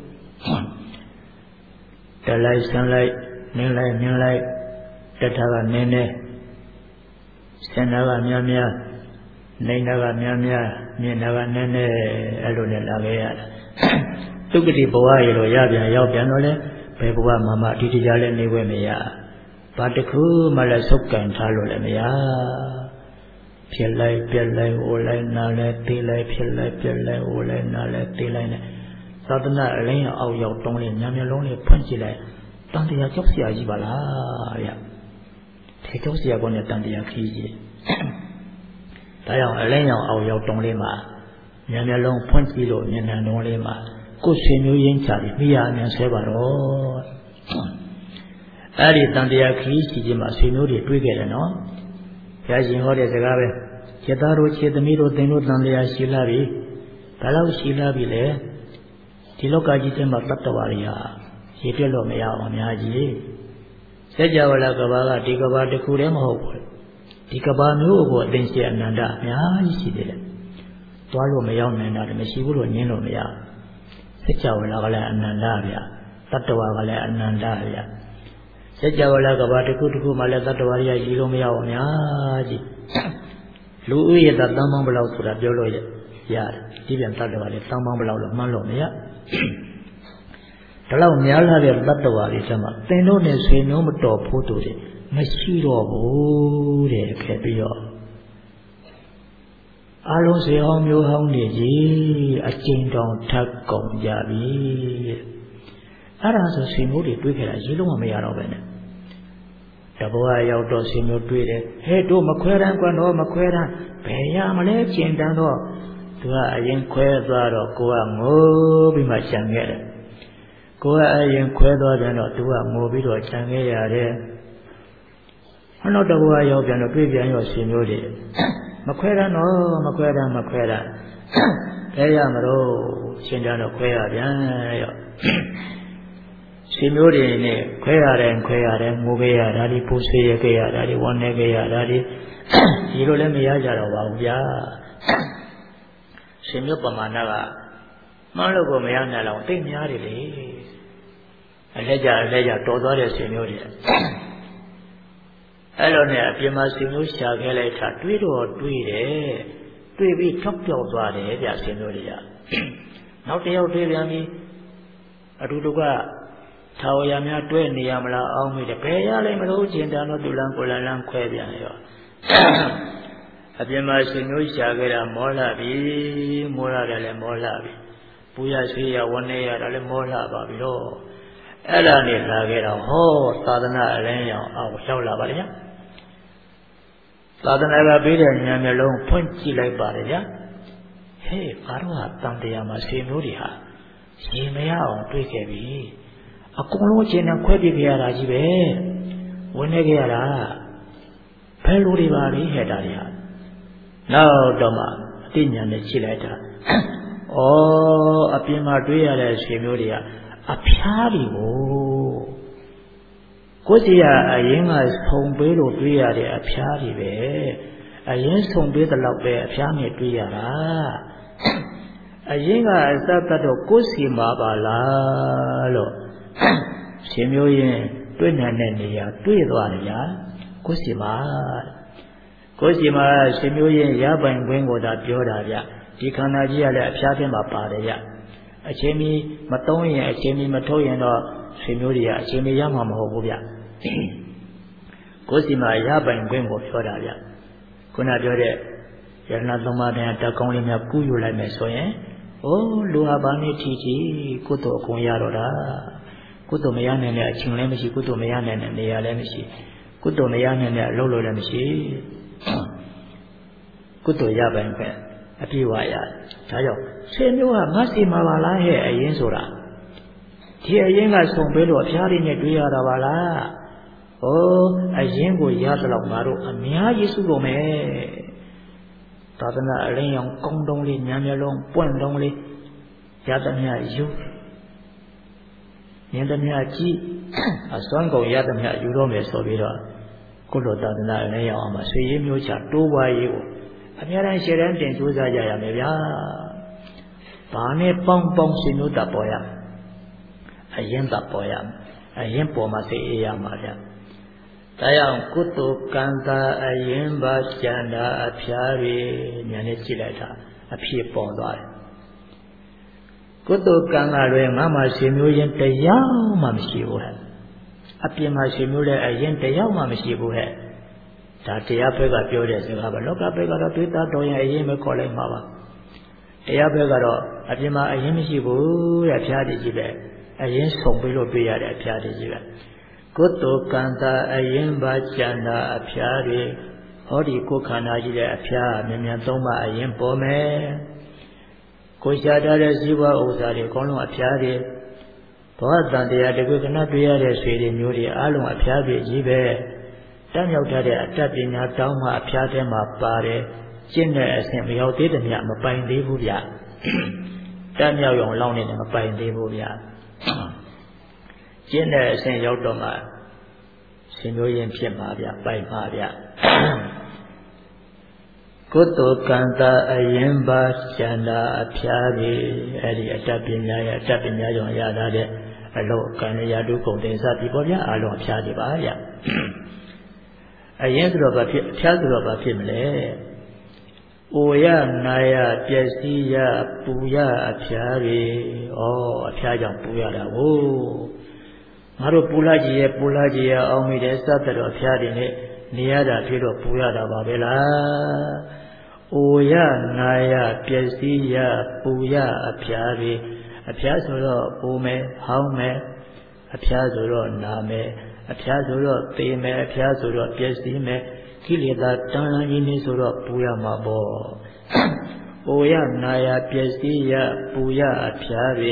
တလိုက်ဆန်းလိုက်နင်းလိုက်နင်းလိုက်တထကနင်းနေစင်နာကများများနေတာကများများမြင်တာကနည်းနည်းအဲ့လိုနဲ့လာခဲ့ရတာသုက္ကတိဘဝရေလို့ရပြန်ရောက်ပြန်တော့လေဘယ်ဘဝမှာမှဒီတရားလည်းနေခွင့်မရဘာတစ်ခုမှလည်းစုပ်ကန်ထားလို့လည်းမရဖြစ်လိုက်ပြက်လိုက်ဟိုလိုက်နာလိုက်သေးလိုက်ဖြစ်လိုက်ပြက်လိုက်ဟိုလိုက်နာလိုက်သေးလိုက်နဲ့သာသနာအလင်းအောက်ရောက်တုံးလေးညံမျက်လုံးလေးဖွင့်ကြည့်လိုက်တန်တရားကြောက်စရာကြီးပါလားဗျထေကြောက်စရာကောနဲ့တန်တရားခီးကြီးဒါကြောင့်အလင်းရောင်အောက်ရောက်တုံးလေးမှာညံမျက်လုံးဖွင့်ကြည့်လို့မျက်နှာလုံးလေးမှာကိုယ်ဆွေမျိုးရင်းချပြီးမိရအမြန်ဆဲပါတော့အဲ့ဒီတန်တရားခီးစီခြင်းမှာဆွေမျိုးတွေတွေးခဲ့တယ်နော်ဘုရားရှင်ဟောတဲ့စကားပဲခြေသားတို့ခြေသမီးတို့သင်တို့တန်တရားရှိလာပြီဒါလောက်ရှိလာပြီလေဒီလောကကြီးထဲမှာတတ္တဝါတွေဟာရေတွက်လို့မရအောင်အများကြီးစัจ java လာကဘာကဒီကဘာတစ်ခုတည်းမဟုတ်ဘူးဒီကဘာမျိုးကိုအသိရှိအနန္တအများကြီးရှိတယ်လေသွားလို့မရောက်နိုင်တာလည်းမရှိဘူးလို့ညင်းလို့မရစัจ java လာကလည်းအနန္တဗျာတတ္တဝါကလည်းအနန္တဗျာစัจ java လာကဘာတစ်ခုတစ်ခုမှလည်းတတ္တဝါတွေရှိလို့မရအောင်အများကြီးလူဥယျာတသံပေါင်းဘလောက်ဆိုတာပြောလို့ရတယ်ဒီပြန်တတ္တဝါတွေသံပေါင်းဘလောက်လို့မှန်းလို့မရဒါလောက်များလာတဲ့တတ္တဝါတွေထဲမှာသင်တို့နဲ့ဆွေမျိုးမတော်ဖို့တို့တွေမရှိတော့ဘူးတဲ့ခဲ့ပြီးတော့အလုံးစေဟောင်းမျိုးဟောင်းတွေကြီးအကျဉ်းတောင်ထပ်ကုန်ကြပြီအဲ့ဒါဆိုဆွေမျိုးတွေတွေးခဲ့တာရေးလုံးမရတော့ပဲနဲ့တဘဝရောက်တော့ဆွေမျိုးတွေးတယ်ဟဲ့တို့မခွဲတန်းကွန်းတော့မခွဲတန်းဘယ်ရမလဲကျင်တန်းတော့သူကအရင်ခွဲသွားတော့ကိုကငိုပြီးမှရှံခဲ့တယ်ကိုကအရင်ခွဲသွားပြန်တော့သူကငိုပြီးတော့ခြံခဲ့ရတယ်။နောက်တစ်ဘဝရောက်ပြန်တော့တွေ့ပြန်ရောရှင်မျိုးတွေမခွဲရတော့မခွဲရမခွဲရခဲရမလို့ရှင်တန်းတော့ခွဲရပြန်ရောရှင်မျိုးတွေနဲ့ခွဲရတယ်ခွဲရတယ်ငိုခဲ့ရတာဒီပူဆွေးရခဲ့ရတာဒီဝမ်းနေခဲ့ရတာဒီဒီလိုလည်းမရကြတော့ပါဘူးဗျာရှင်မျိုးပမာဏကမှန်းလို့ကိုမရနိုင်တော့တိတ်များတယ်လေအလက်ကြအလက်ကြတော်သွားတဲ့ရှင်မျိုးတွေအဲ့လိုနဲ့အပြင်မှာရှင်မျိုးရှာခဲ့လိုက်တာတွေးတော့တွေးတယ်တွေးပြီးထောက်ပြောက်သွားတယ်ဗျရှင်မျိုးတွေကနောက်တစ်ယောက်တွေးပြန်ပြီးအတူတူကထာဝရများတွဲနေရမလားအောင်းမိတယ်ဘယ်ရလိမ့်မလို့ကျင်တန်တော့သူလန်းကိုလန်းလန်းခွဲပြန်ရောအပြင်မှာရှင်မျိုးရှာခဲ့တာမောလာပြီမောလာတယ်လည်းမောလာပြီပူရဆွေးရဝန်းနေရတာလည်းမောလာပါပြီတော့အဲ့ဒါနဲ့လာခဲ့တော့ဟောသာသနာအလင်းရောင်အောက်ရောက်လာပါလေဗျာသာသနာကပေးတဲ့ဉာဏ်မျက်လုံးဖွင့်ကြည့်လိုက်ပါလေဗျာဟေးငါတို့ဟာတန်တရားမှာရှင်မျိုးတွေဟာရှင်မရအောင်တွေးခဲ့ပြီအကုန်လုံးချင်းနဲ့ခွဲပြခဲ့ရတာကြီးပဲဝင်နေခဲ့ရတာဖဲလူတွေပါလေဟဲ့တာတွေဟာနောက်တော့မှအသိဉာဏ်နဲ့ကြည့်လိုက်တာဩအပြင်မှာတွေးရတဲ့ရှင်မျိုးတွေကအဖျားတွေကိုကိုယ်စီကအရင်ကဆုံပေးလို့တွေးရတဲ့အဖျားတွေပဲအရင်ဆုံပေးတဲ့လောက်ပဲအဖျားနဲ့တွေးရတာအရင်ကအစတတ်တော့ကိုယ်စီမှာပါလားလို့ရှင်မျိုးရင်တွေးနိုင်တဲ့နေရာတွေးသွားတယ်ညာကိုယ်စီမှာကိုယ်စီမှာရှင်မျိုးရင်ရပိုင်ခွင့်ကိုသာပြောတာဗျဒီခန္ဓာကြီးကလည်းအဖျားထဲမှာပါတယ်ဗျအချိန်မီမသုံးရင်အချိန်မီမထုတ်ရင်တော့ဆွေမျိုးတွေကအချိန်မီရမှာမဟုတ်ဘူးဗျကိုယ်စီမှာရပိုင်ခွင့်ကိုပြောတာဗျခုနပြောတဲ့ယရဏသုံးပါးတန်တက်ကောင်းလေးများကူးယူလိုက်မယ်ဆိုရင်အိုးလူဟာဘာနဲ့ထီထီကုသိုလ်အကုန်ရတော့တာကုသိုလ်မရနိုင်တဲ့အချိန်လည်းမရှိကုသိုလ်မရနိုင်တဲ့နေရာလည်းမရှိကုသိုလ်မရနိုင်တဲ့အလုပ်လို့လည်းမရှိကုသိုလ်ရပိုင်ခွင့်အပြည့်ဝရဒါကြောင့်ဆွေမျိုးကငါစီမှာပါလားဟဲ့အရင်ဆိုတာဒီဒီအရင်ကဆုံပေးလို့အဖျားလေးနဲ့တွေ့ရတာပါလား။ဩအရင်ကိုရသလောက်ငါတို့အများကြီးစုကုန်မယ်။သာသနာအလင်းရောင်ကောင်းတုံးလေးညံမျက်လုံးပွင့်တုံးလေးရသမျှယူမြင်သမျှကြည့်အစွမ်းကုန်ရသမျှယူတော့မယ်ဆိုပြီးတော့ကုလိုသာသနာအလင်းရောင်အောင်မှာဆွေရင်းမျိုးချတိုးပွားရေးကိုအများတိုင်းရှေ့တန်းတင်ကြိုးစားကြရမယ်ဗျာ။ဘာနဲ့ပေါင်းပေါင်းဆွေမျိုးတပ်ပေါ်ရအရင်တပ်ပေါ်ရအရင်ပေါ်မှာစိတ်အေးရမှာဗျာ။ဒါကြောင့်ကုသိုလ်ကံသာအရင်ပါကျန်တာအဖျားတွေညာနဲ့ကြည့်လိုက်တာအဖြစ်ပေါ်သွားတယ်။ကုသိုလ်ကံကလည်းငါမှဆွေမျိုးရင်တရားမှမရှိဘူးဟဲ့။အပြင်မှာဆွေမျိုးလည်းအရင်တရားမှမရှိဘူးဟဲ့။ဒါတရားဘက်ကပြောတဲ့စကားပါလောကဘက်ကတော့တွေးသားတော်ရင်အရင်ပဲခေါ်လိုက်မှာပါတရားဘက်ကတော့အပြင်မှာအရင်မရှိဘူးတဲ့ဖျားတည်ကြီးပဲအရင်ဆုံးပြီးလို့တွေ့ရတဲ့ဖျားတည်ကြီးပဲကုသိုလ်ကံသာအရင်ပါကျန်တာအဖျားတွေဟောဒီကိုယ်ခန္ဓာကြီးတဲ့အဖျားမြန်မြန်သုံးပါအရင်ပေါ်မယ်ကိုရှားထားတဲ့ဇီဝဥစ္စာတွေအကုန်လုံးအဖျားတွေဘောတန်တရားတကွေကနတွေ့ရတဲ့ဆွေတွေမျိုးတွေအားလုံးအဖျားတွေကြီးပဲတတ်မြောက်ထားတဲ့အတ္တပညာတောင်းမှအဖျားထဲမှာပါတယ်ကျင့်တဲ့အဆင့်မရောက်သေးတဲ့မြတ်မပိုင်သေးဘူးဗျတတ်မြောက်ရုံလောက်နေတယ်မပိုင်သေးဘူးဗျကျင့်တဲ့အဆင့်ရောက်တော့မှရှင်မျိုးရင်ဖြစ်မှာဗျပိုင်မှာဗျကုသိုလ်ကံသာအရင်ပါကျန်တာအဖျားကြီးအဲ့ဒီအတ္တပညာရဲ့အတ္တပညာကြောင့်ရတာတဲ့အလို့ကံရတုကုန်တင်စားပြီပေါ့ဗျအလုံးအဖျားကြီးပါဗျအရင်ဆိုတော့ဘာဖြစ်အဖျားဆိုတော့ဘာဖြစ်မလဲအိုရနာရပျက်စီးရပူရအဖျားတွေဩအဖျားကြောင့်ပူရတာကိုငါတို့ပူလာကြည့်ရပူလာကြည့်ရအောင်မိတယ်စသဖြင့်အဖျားတွေနဲ့နေရတာဖြစ်တော့ပူရတာပါပဲလားအိုရနာရပျက်စီးရပူရအဖျားတွေအဖျားဆိုတော့ပူမယ်ဟောင်းမယ်အဖျားဆိုတော့နာမယ်အဖျားဆိုတော့သေမယ်အဖျားဆိုတော့ပျက်စီးမယ်ကိလေသာတန်လန်းကြီးနေဆိုတော့ပူရမှာပေါ့။အိုရနာရပျက်စီးရပူရအဖျားတွေ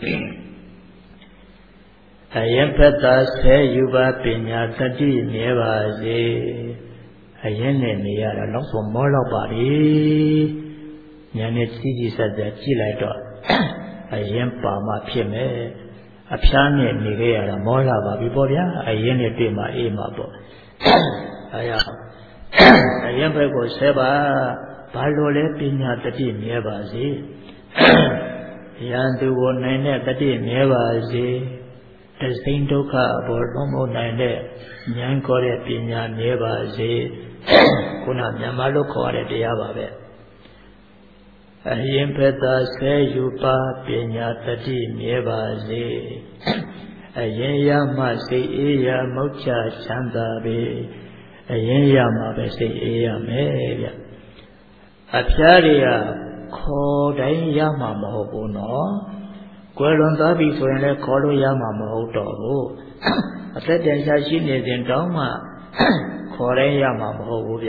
အယံဖတ်တာဆဲယူပါပညာတတိမြဲပါစေ။အယံနဲ့နေရတာတော့ဆိုမောတော့ပါလေ။ညာနဲ့ကြီးကြီးဆက်ဆက်ကြည့်လိုက်တော့အယံပါမှဖြစ်မယ်။အဖျားနဲ့နေခဲ့ရတာမောလာပါပြီပေါ့ဗျာ။အယံနဲ့တွေ့မှအေးမှာပေါ့။အဲရအရင်ဘက်ကိုဆဲပါဘာလို့လဲပညာတတိမြဲပါစေရန်သူကိုနိုင်တဲ့တတိမြဲပါစေတစိမ့်ဒုက္ခအပေါ်လုံးမနိုင်တဲ့ဉာဏ်ခေါ်တဲ့ပညာမြဲပါစေခုနမြန်မာလို့ခေါ်ရတဲ့တရားပါပဲအရင်ဘက်သာဆဲယူပါပညာတတိမြဲပါစေအရင်ရမှစိတ်အေးရမောက်ချချမ်းသာပေအရင်ရမှာပဲစိတ်အေးရမယ်ဗျအဖျားတွေကခေါ်တိုင်းရမှာမဟုတ်ဘူးနော်ကွယ်လွန်သွားပြီဆိုရင်လည်းခေါ်လို့ရမှာမဟုတ်တော့ဘူးအသက်တန်ရှားရှိနေစဉ်တောင်းမှခေါ်တိုင်းရမှာမဟုတ်ဘူးဗျ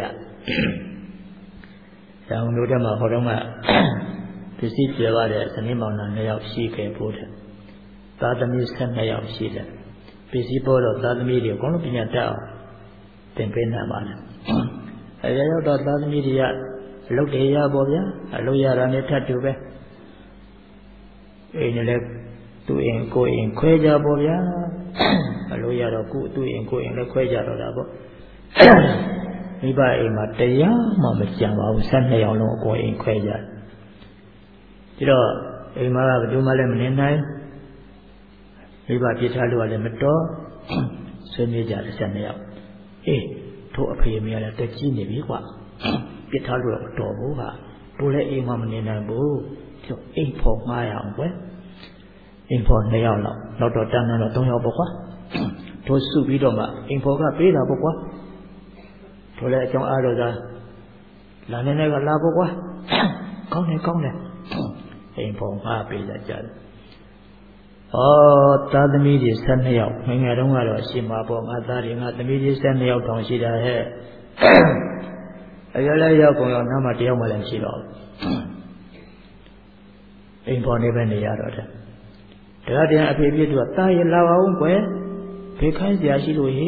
ရောင်တို့တည်းမှာဟောတော့မှပစ္စည်းပြေပါတဲ့ဇနီးမောင်နှံနှစ်ယောက်ရှိခဲ့ဖို့တဲ့သားသမီးဆက်နှစ်ယောက်ရှိတယ်ပစ္စည်းပေါ်တော့သားသမီးတွေအကုန်လုံးပညာတတ်အောင်သင်ပေးနိုင်ပါလေအဲရောက်တော့သားသမီးတွေကအလုပ်တွေရပါဗျာအလုပ်ရတာနဲ့ထပ်တူပဲအိမ်နဲ့လည်းသူ့အိမ်ကိုယ်အိမ်ခွဲကြပါဗျာအလုပ်ရတော့ကိုသူ့အိမ်ကိုယ်အိမ်လည်းခွဲကြတော့တာပေါ့မိဘအိမ်မှာတရားမှမကြံပါဘူးဆက်နှစ်ယောက်လုံးအကိုအိမ်ခွဲကြဒီတော့အိမ်မှာကဘယ်သူမှလည်းမနေနိုင်မိဘပြစ်ထားလို့လည်းမတော်ဆွေးနွေးကြတယ်ဆက်နှစ်ယောက်အေးတို့အဖေမရလည်းတက်ကြီးနေပြီကွာပြစ်ထားလို့တော့မတော်ဘူးဟာတို့လည်းအိမ်မှာမနေနိုင်ဘူးတို့အိမ်ဖို့ငှားရအောင်ကွယ်အိမ်ဖို့နှစ်ယောက်လောက်နောက်တော့တန်းတော့သုံးယောက်ပေါ့ကွာတို့စုပြီးတော့မှအိမ်ဖို့ကပေးတာပေါ့ကွာတို့လည်းအကြောင်းအားတော့သာလာနေနေကလာပေါ့ကွာကောင်းတယ်ကောင်းတယ်အိမ်ဖို့ငှားပေးကြကြတယ်ဩသားသမီးတွေဆက်နှစ်ယောက်ငယ်ငယ်တုန်းကတော့ရှိမှာပေါ့ငါသားတွေငါသမီးတွေဆက်နှစ်ယောက်တောင်ရှိတာဟဲ့အရွယ်လည်းရောက်ကုန်တော့နောက်မှတယောက်မှလည်းမရှိတော့ဘူးအိမ်ပေါ်နေပဲနေရတော့တယ်တရားတရားအဖေပြတို့တာရလာအောင်ကွယ်ဖေခိုင်းစရာရှိလို့ဟိ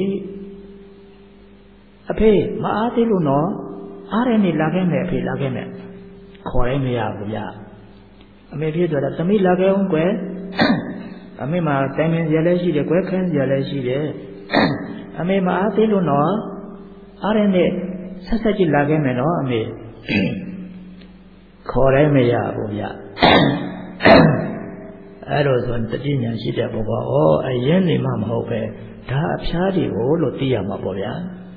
အဖေမအားသေးလို့နော်အားရနေလာခဲ့မယ်အဖေလာခဲ့မယ်ခေါ်ရဲမရဘူးဗျအမေဖြစ်တော့သမီးလာခဲ့အောင်ကွယ်အမေမှာတိုင်ပင်စရာလည်းရှိတယ်ကွယ်ခိုင်းစရာလည်းရှိတယ်အမေမအားသေးလို့နော်အားရနေဆက်ဆက်ကြည့်လာခဲ့မယ်နော်အမေခေါ်ရဲမရဘူးဗျအဲ့လိုဆိုတတိညာရှိတဲ့ဘုရားဩအရင်နေမှမဟုတ်ပဲဒါအဖျားတွေကိုလို့သိရမှာပေါ့ဗျာ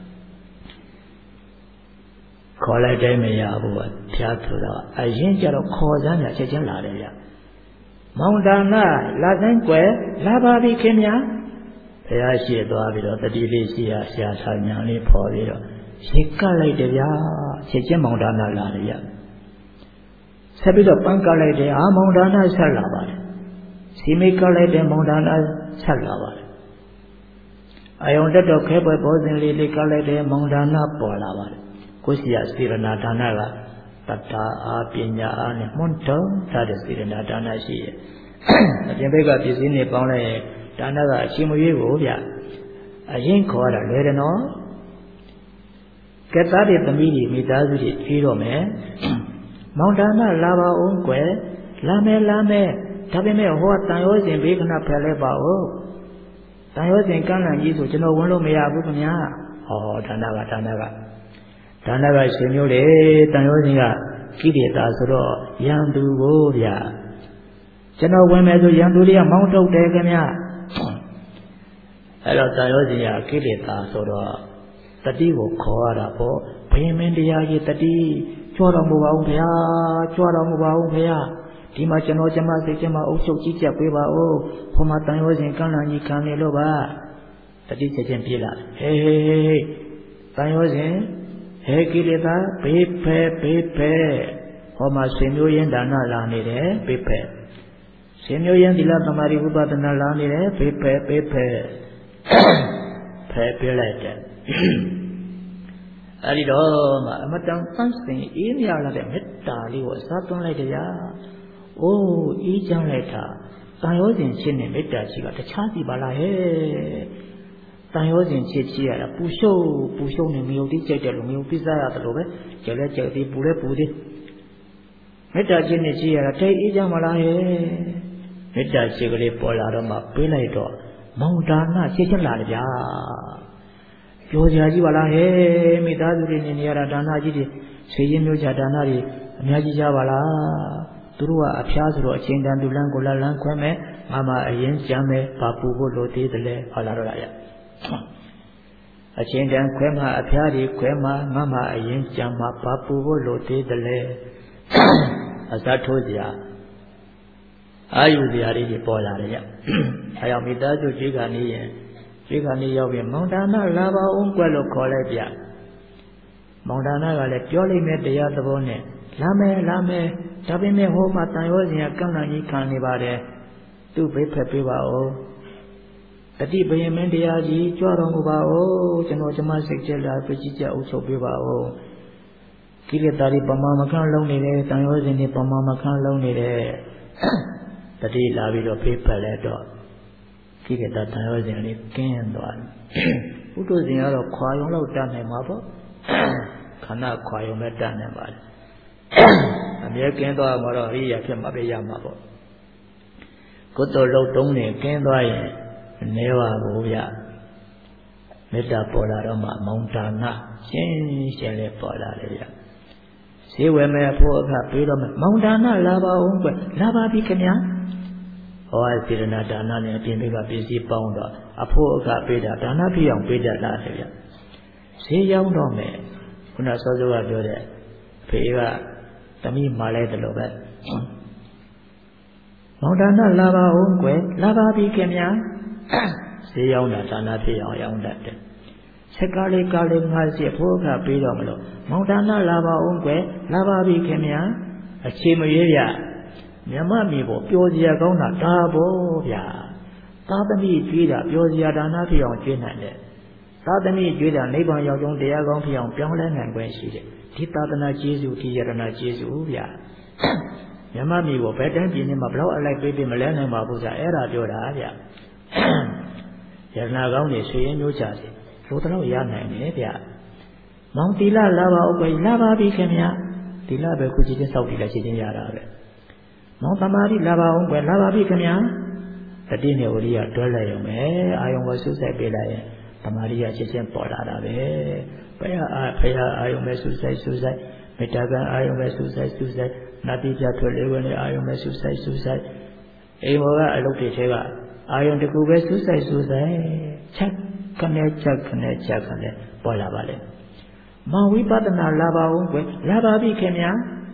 ခေါ်လိုက်တိုင်းမရဘူးဖျားဆိုတော့အရင်ကျတော့ခေါ်စမ်းညာချက်ချင်းလာတယ်ဗျမောင်ဒါနလာစမ်းကွယ်လာပါပြီခင်ဗျာဘုရားရှိသွားပြီးတော့တတိလေးရှိရဆရာဆာညာလေးဖော်ပြီးတော့ရေကလိုက်တယ်ဗျာချက်ချင်းမောင်ဒါနလာတယ်ဗျဆက်ပြီးတော့ပန်းကလိုက်တယ်အာမောင်ဒါနဆက်လာပါတယ်စီမိကလိုက်တဲ့မောင်ဒါနဆက်လာပါတယ်အယုံတက်တော့ခဲပွဲဘောဇင်လေးလေးကလိုက်တဲ့မောင်ဒါနပေါ်လာပါတယ်ကိုရှိရစေရနာဒါနကတတ္တာအားပညာအားနဲ့မွန်းတုံးထားတဲ့စေရနာဒါနရှိရဲ့အပြင်ဘက်ကပစ္စည်းတွေပေါင်းလိုက်ရင်ဒါနကအချိန်မရွေးကိုဗျအရင်ခေါ်ရတာလွယ်တယ်နော်ကဲသားတဲ့သမီးကြီးမိသားစုတွေဖြေးတော့မယ်မောင်ဒါနလာပါအောင်ကွယ်လာမယ်လာမယ်ဒါပေမဲ့ဟောတန်ရောစဉ်ဘေးခဏဖယ်လဲပါဦးတန်ရောစဉ်ကန့်လန့်ကြီးဆိုကျွန်တော်ဝင်လို့မရဘူးခင်ဗျာဟောဒါနကဒါနကဒါနကရှင်မျိုးလေတန်ရောစဉ်ကကိလေသာဆိုတော့ရန်သူကိုဗျာကျွန်တော်ဝင်မယ်ဆိုရန်သူတွေကမောင်းထုတ်တယ်ခင်ဗျာအဲ့တော့တန်ရောစဉ်ကကိလေသာဆိုတော့တတိကိုခေါ်ရတာပေါ့ဘယင်မင်းတရားကြီးတတိကြွတော်မူပါဦးဗျာကြွတော်မူပါဦးဗျာဒီမှာကျွန်တော်ကျမစိတ်ကျမအုပ်ချုပ်ကြီးကြပ်ပေးပါဦးဘုမတန်ရောစဉ်ကန့်လန့်ကြီးခံနေလို့ပါတတိချက်ချင်းပြေးလာဟေးဟေးဟေးတန်ရောစဉ်ဟေးကိလေသာဘေးဖဲဘေးဖဲဟောမှာရှင်မျိုးရင်းဒါနလာနေတယ်ဘေးဖဲရှင်မျိုးရင်းသီလသမာဓိဝိပဿနာလာနေတယ်ဘေးဖဲဘေးဖဲဖဲပြေးလိုက်တယ်အဲ့ဒီတော့မှအမတန်သန့်စင်အေးမြလာတဲ့မေတ္တာလေးကိုအစားသွင်းလိုက်ကြ။အိုးအေးချမ်းလိုက်တာတန်ရောစဉ်ချင်းနဲ့မေတ္တာရှိကတခြားစီပါလားဟဲ့။တန်ရောစဉ်ချစ်ချီရတာပူရှုပ်ပူရှုပ်နေမြုပ်တိကြိုက်တယ်လို့မြုပ်ပြစားရတယ်လို့ပဲကြက်လဲကြက်သေးပူလဲပူသေးမေတ္တာချင်းနဲ့ချီရတာတိတ်အေးချမ်းပါလားဟဲ့။မေတ္တာရှိကလေးပေါ်လာတော့မှပေးလိုက်တော့မောင်ဒါနချစ်ချလာတယ်ဗျာ။ပြောကြကြီးပါလားဟဲ့မိသားစုတွေနေနေရတာဒါနကြီးတွေဆေးရင်းမျိုးချဒါနတွေအများကြီးကြပါလားသူတို့ကအဖျားဆိုတော့အချိန်တန်သူလန်းကိုလလန်းခွဲမယ်ငါမှအရင်ကြမ်းမယ်ဘာပူဖို့လိုသေးတယ်လဲဟောလာတော့ရအချိန်တန်ခွဲမှအဖျားတွေခွဲမှငါမှအရင်ကြမ်းမှဘာပူဖို့လိုသေးတယ်လဲအစားထိုးစရာအာယုစရာတွေပေါ်လာတယ်ရအဲကြောင့်မိသားစုကြီးကနေရင်ဒီကနေ့ရောက်ပြီမောင်ဒါနလာပါအောင်ကွယ်လို့ခေါ်လိုက်ပြမောင်ဒါနကလည်းပြောလိုက်မယ်တရားသဘောနဲ့လာမယ်လာမယ်ဒါပေမဲ့ဟိုမှာတန်ရောစဉ်ကကန့်လန့်ကြီးခံနေပါတယ်သူ့ဘေးဖက်ပေးပါဦးတတိဘယင်မင်းတရားကြီးကြွတော်မူပါဦးကျွန်တော်ကျမစိတ်ကြလာပြကြီးကြအုပ်ချုပ်ပေးပါဦးကိလေသာတွေပမာမခံလုံးနေတယ်တန်ရောစဉ်တွေပမာမခံလုံးနေတယ်တတိလာပြီးတော့ဖေးဖက်လဲတော့ကိလေသာတန်ရောစဉ်လေးကင်းသွားတယ်ဘုဒ္ဓဇင်ကတော့ခွာယုံလောက်တတ်နိုင်မှာပေါ့ခန္ဓာခွာယုံမဲ့တတ်နိုင်ပါတယ်အမြဲကင်းသွားမှာတော့အရိယာဖြစ်မှာပဲရမှာပေါ့ကုသိုလ်လုံးတုံးနေကင်းသွားရင်နေပါဘူးဗျမေတ္တာပေါ်လာတော့မှမောင်ဒါနရှင်းရှင်းလေးပေါ်လာတယ်ဗျဈေးဝယ်မယ်ဖို့အခါပြီးတော့မောင်ဒါနလာပါဦးကွလာပါပြီခင်ဗျာဟောစေရနာဒါနနဲ့အပြင်ဘက်ကပစ္စည်းပေါင်းတော့အဖို့အခါပေးတာဒါနဖြစ်အောင်ပေးတတ်လားဗျဈေးရောက်တော့မယ်ခုနစောစောကပြောတဲ့ဖေကသမီးမှာလဲတယ်လို့ပဲမောင်ဒါနလာပါဦးကွယ်လာပါပြီခင်ဗျာဈေးရောက်တာဒါနဖြစ်အောင်ရောင်းတတ်တယ်စကားလေးကားလေးငါးစီဖို့အခါပေးတော့မလို့မောင်ဒါနလာပါဦးကွယ်လာပါပြီခင်ဗျာအခြေမရွေးရမြမမြေပေါ်ပျော်စရာကောင်းတာဒါပေါ့ဗျာသာသမီကျွေးတာပျော်စရာဒါနဖြစ်အောင်ကျွေးနိုင်တယ်သာသမီကျွေးတာနိဗ္ဗာန်ရောက်ကြောင်းတရားကောင်းဖြစ်အောင်ပြောင်းလဲနိုင်ခွင့်ရှိတယ်ဒီသာသနာကျေးဇူးဒီယရဏကျေးဇူးဗျာမြန်မာပြည်ကိုဘယ်တိုင်းပြည်နေမှာဘလောက်အလိုက်ပေးပြီးမလဲနိုင်ပါဘူးကြာအဲ့ဒါပြောတာဗျယရနာကောင်းနေဆွေရင်မျိုးကြစီလိုတော့ရနိုင်တယ်ဗျမောင်တီလာလာပါဦးကွယ်လာပါပြီခင်ဗျတီလာပဲခုကြည့်ချင်းစောက်ပြီးလဲရှင်းချင်းရတာပဲမောင်သမာဓိလာပါဦးကွယ်လာပါပြီခင်ဗျတတိနဲ့ဝရိယတွဲလိုက်ရုံပဲအာယုံကိုဆုစိုက်ပေးလိုက်ရင်သမာဓိရချင်းချင်းပေါ်လာတာပဲဘယ်ဟာဖရာအာယုံပဲဆုစိုက်ဆုစိုက်မေတ္တာကံအာယုံပဲဆုစိုက်ဆုစိုက်နာတိပြထွက်လေးဝင်အာယုံပဲဆုစိုက်ဆုစိုက်အိမ်ဘောကအလုပ်တွေထဲကအာယုံတကူပဲဆုစိုက်ဆုစိုက်ချက်ခနဲ့ချက်ခနဲ့ချက်ခနဲ့ပေါ်လာပါလေမောင်ဝိပဿနာလာပါဦးကွယ်လာပါပြီခင်ဗျာ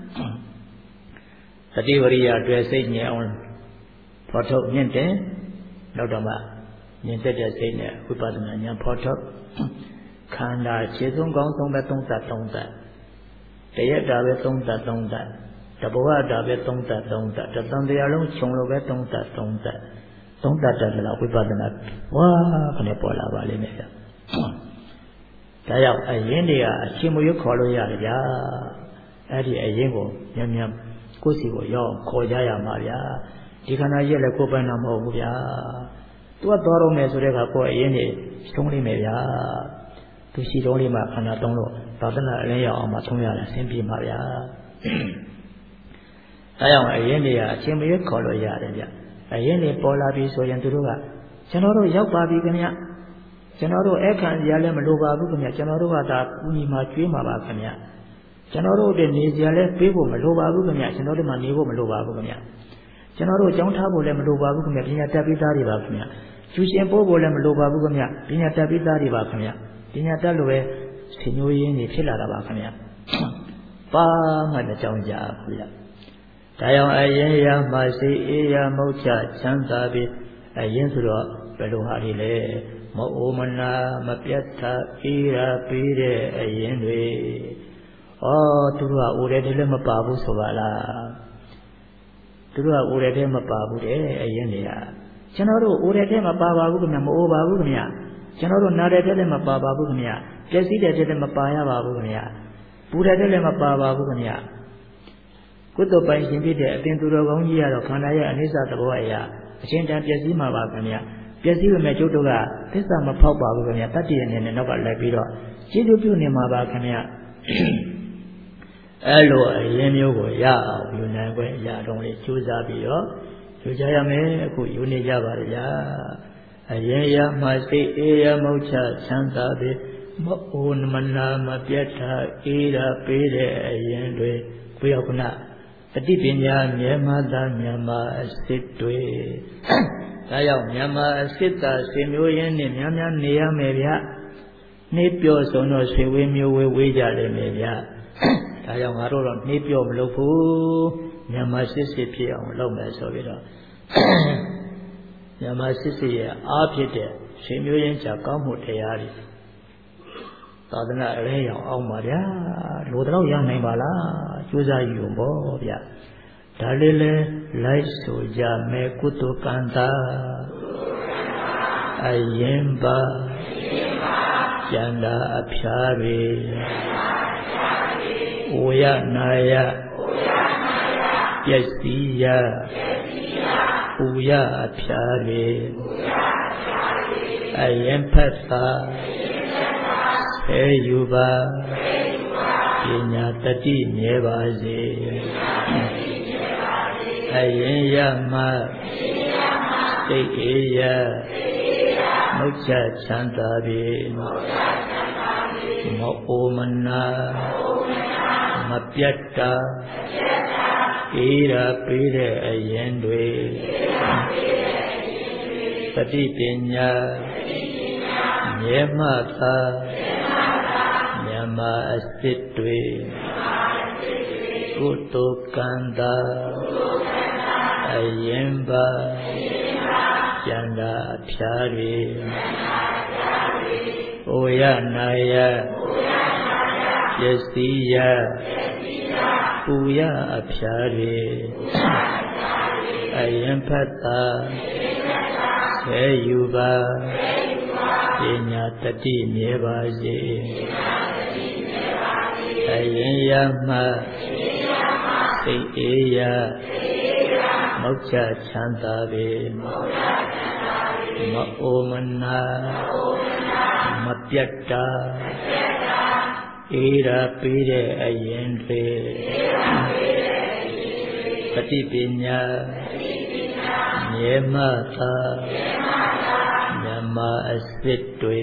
တတိဝရိယအတွက်စိတ်ညစ်အောင်ဖော်ထုတ်မြင့်တယ်နောက်တော့မှမြင့်သက်တဲ့စိတ်နဲ့ဝိပဿနာဉာဏ်ဖော်ထုတ်ခန္ဓာခြေဆုံးကောင်းဆုံးပဲသုံးသပ်သုံးသပ်တရက်တာပဲသုံးသပ်သုံးသပ်တဘဝတာပဲသုံးသပ်သုံးသပ်တသံတရားလုံးခြုံလို့ပဲသုံးသပ်သုံးသပ်သုံးသပ်တယ်လားဝိပဿနာဝါခနဲ့ပေါ်လာပါလိမ့်မယ်ဗျာဒါကြောင့်အရင်တွေကအရှင်မွေခေါ်လို့ရတယ်ဗျာအဲ့ဒီအရင်ကိုညံ့ညံ့ကိုယ်စီကိုရောက်ခေါ်ကြရမှာဗျာဒီခန္ဓာရဲ့လည်းကိုယ်ပိုင်တာမဟုတ်ဘူးဗျာသူကတော်တော့မယ်ဆိုတဲ့ကကိုယ်အရင်နေရှုံးလိမ့်မယ်ဗျာသူရှိတော်လေးမှာခန္ဓာသုံးလို့သာသနာအလင်းရောက်အောင်မှသုံးရတယ်ဆင်းပြေမှာဗျာဒါကြောင့်အရင်တွေကအရှင်မွေခေါ်လို့ရတယ်ဗျအရင်တွေပေါ်လာပြီဆိုရင်သူတို့ကကျွန်တော်တို့ရောက်ပါပြီခင်ဗျကျွန်တော်တို့အခန့်စရာလည်းမလိုပါဘူးခင်ဗျကျွန်တော်တို့ကဒါကူညီမှကျွေးမှာပါခင်ဗျကျွန်တော်တို့တဲ့နေစရာလည်းပေးဖို့မလိုပါဘူးခင်ဗျကျွန်တော်တို့မှနေဖို့မလိုပါဘူးခင်ဗျကျွန်တော်တို့ကြောင်းထားဖို့လည်းမလိုပါဘူးခင်ဗျပညာတတ်ပြီးသားတွေပါခင်ဗျကျူရှင်ပို့ဖို့လည်းမလိုပါဘူးခင်ဗျပညာတတ်ပြီးသားတွေပါခင်ဗျပညာတတ်လို့ပဲဆွေမျိုးရင်းတွေဖြစ်လာတာပါခင်ဗျပါမှတကြောင်းကြဘူးဗျဒါကြောင့်အရင်ရမှစိတ်အေးရမုတ်ချချမ်းသာပြီးအရင်ဆိုတော့ဘယ်လိုဟာတွေလဲမအိုမနာမပြတ်ထအေးရပေးတဲ့အရင်တွေဩသူတို့ကအိုတယ်တည်းလည်းမပါဘူးဆိုပါလားသူတို့ကအိုတယ်တည်းမပါဘူးတဲ့အရင်တွေကကျွန်တော်တို့အိုတယ်တည်းမပါပါဘူးခင်ဗျမအိုပါဘူးခင်ဗျကျွန်တော်တို့နာတယ်တည်းလည်းမပါပါဘူးခင်ဗျပျက်စီးတယ်တည်းလည်းမပါရပါဘူးခင်ဗျပူတယ်တည်းလည်းမပါပါဘူးခင်ဗျကုသိုလ်ပိုင်ရှင်ဖြစ်တဲ့အသင်သူတော်ကောင်းကြီးကတော့ခန္ဓာရဲ့အနိစ္စသဘောအရာအချင်းတန်ပျက်စီးမှာပါခင်ဗျပျက်စီးပေမဲ့ကျုပ်တို့ကသစ္စာမဖောက်ပါဘူးခင်ဗျတတ္တိအနေနဲ့နောက်ကလိုက်ပြီးတော့ကျေးဇူးပြုနေမှာပါခင်ဗျအဲ့လိုအရင်မျိုးကိုရအောင်ယူနိုင်ခွင့်ရတော့လေကြိုးစားပြီးတော့ကြိုးစားရမယ်အခုယူနေကြပါလေဗျာအရင်ရမှစိတ်အေးရမုတ်ချချမ်းသာပြီးမအိုမနာမပြတ်ထအေးရပေးတဲ့အရင်တွေကိုရောက်ခဏတတိပညာမြန်မာသားမြန်မာအစစ်တွေဒါကြောင့်မြန်မာအစစ်သားဆွေမျိုးရင်းနဲ့များများနေရမယ်ဗျနှိပ်ပြောဆုံးတော့ဆွေဝေးမျိုးဝေးဝေးကြလိမ့်မယ်ဗျဒါကြောင့်ငါတို့တော့နှိပ်ပြောမလုပ်ဘူးမြန်မာစစ်စစ်ဖြစ်အောင်လုပ်မယ်ဆိုပြီးတော့မြန်မာစစ်စစ်ရဲ့အားဖြစ်တဲ့ဆွေမျိုးရင်းချကောင်းမှုတရားတွေသာသနာအလဲရောက်အောင်ပါဗျာလိုတော့ရနိုင်ပါလားကြိုးစားယူပေါ့ဗျာဒါလေးလဲလိုက်ဆိုကြမယ်ကုသိုလ်ကံသာအရင်ပါကျန်တာအဖျားတွေအိုရနာရပျက်စီးရပူရအဖျားတွေအရင်ဖက်သာဆဲယူပါပညာတတိမြဲပါစေအရင်ရမှစိတ်အေးရမုတ်ချချမ်းသာပြီမအိုမနာမပြတ်တာအေးရာပေးတဲ့အရင်တွေတတိပညာမြဲမှသာမြန်မာအစစ်တွေကုသိုလ်ကံသာအရင်ပါကျန်တာအဖျားတွေအိုရနာရပျက်စီးရပူရအဖျားတွေအရင်ဖတ်တာဆဲယူပါပညာတတိမြဲပါစေအရင်ရမှစိတ်အေးရမောက္ခချမ်းသာပေမအိုမနာမပြတ်တာအေးရာပေးတဲ့အရင်တွေပฏิပညာမြဲမသာမြမအစစ်တွေ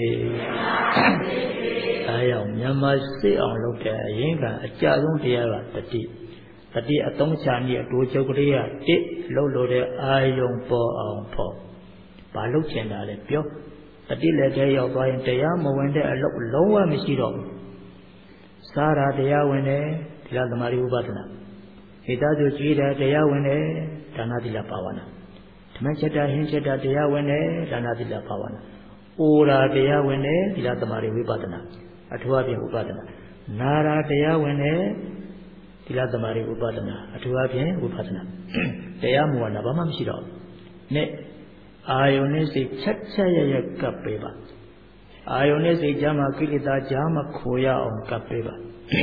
အဲရောက်မြမစစ်အောင်လုပ်တဲ့အရင်ကအကြဆုံးတရားကတတိတတိအသုံးချနည်းအတူချုပ်ကလေးကတစ်လှုပ်လို့တဲ့အာယုံပေါ်အောင်ဖို့ဘာလုပ်ချင်တာလဲပြောတတိလည်းတဲ့ရောက်သွားရင်တရားမဝင်တဲ့အလုပ်လုံးဝမရှိတော့ဘူးစားတာတရားဝင်တယ်သီလသမารိဥပဒနာဣတစုကြည်တယ်တရားဝင်တယ်ဒါနသီလပါဝနာဓမ္မချက်တာဟင်းချက်တာတရားဝင်တယ်ဒါနသီလပါဝနာအိုရာတရားဝင်တယ်သီလသမารိဝိပဒနာအထူးအဖြင့်ဥပဒနာနာရာတရားဝင်တယ်သီလသမารိဥပဒနာအထူးအဖြင့်ဥပဒနာတရားမူဝါဒဘာမှမရှိတော့ဘူးနဲ့အာယုန်နဲ့စိတ်ချက်ချက်ရရကပ်ပေးပါအာယုန်နဲ့စိတ်ကြားမှာကိလေသာကြားမှာခိုရအောင်ကပ်ပေးပါ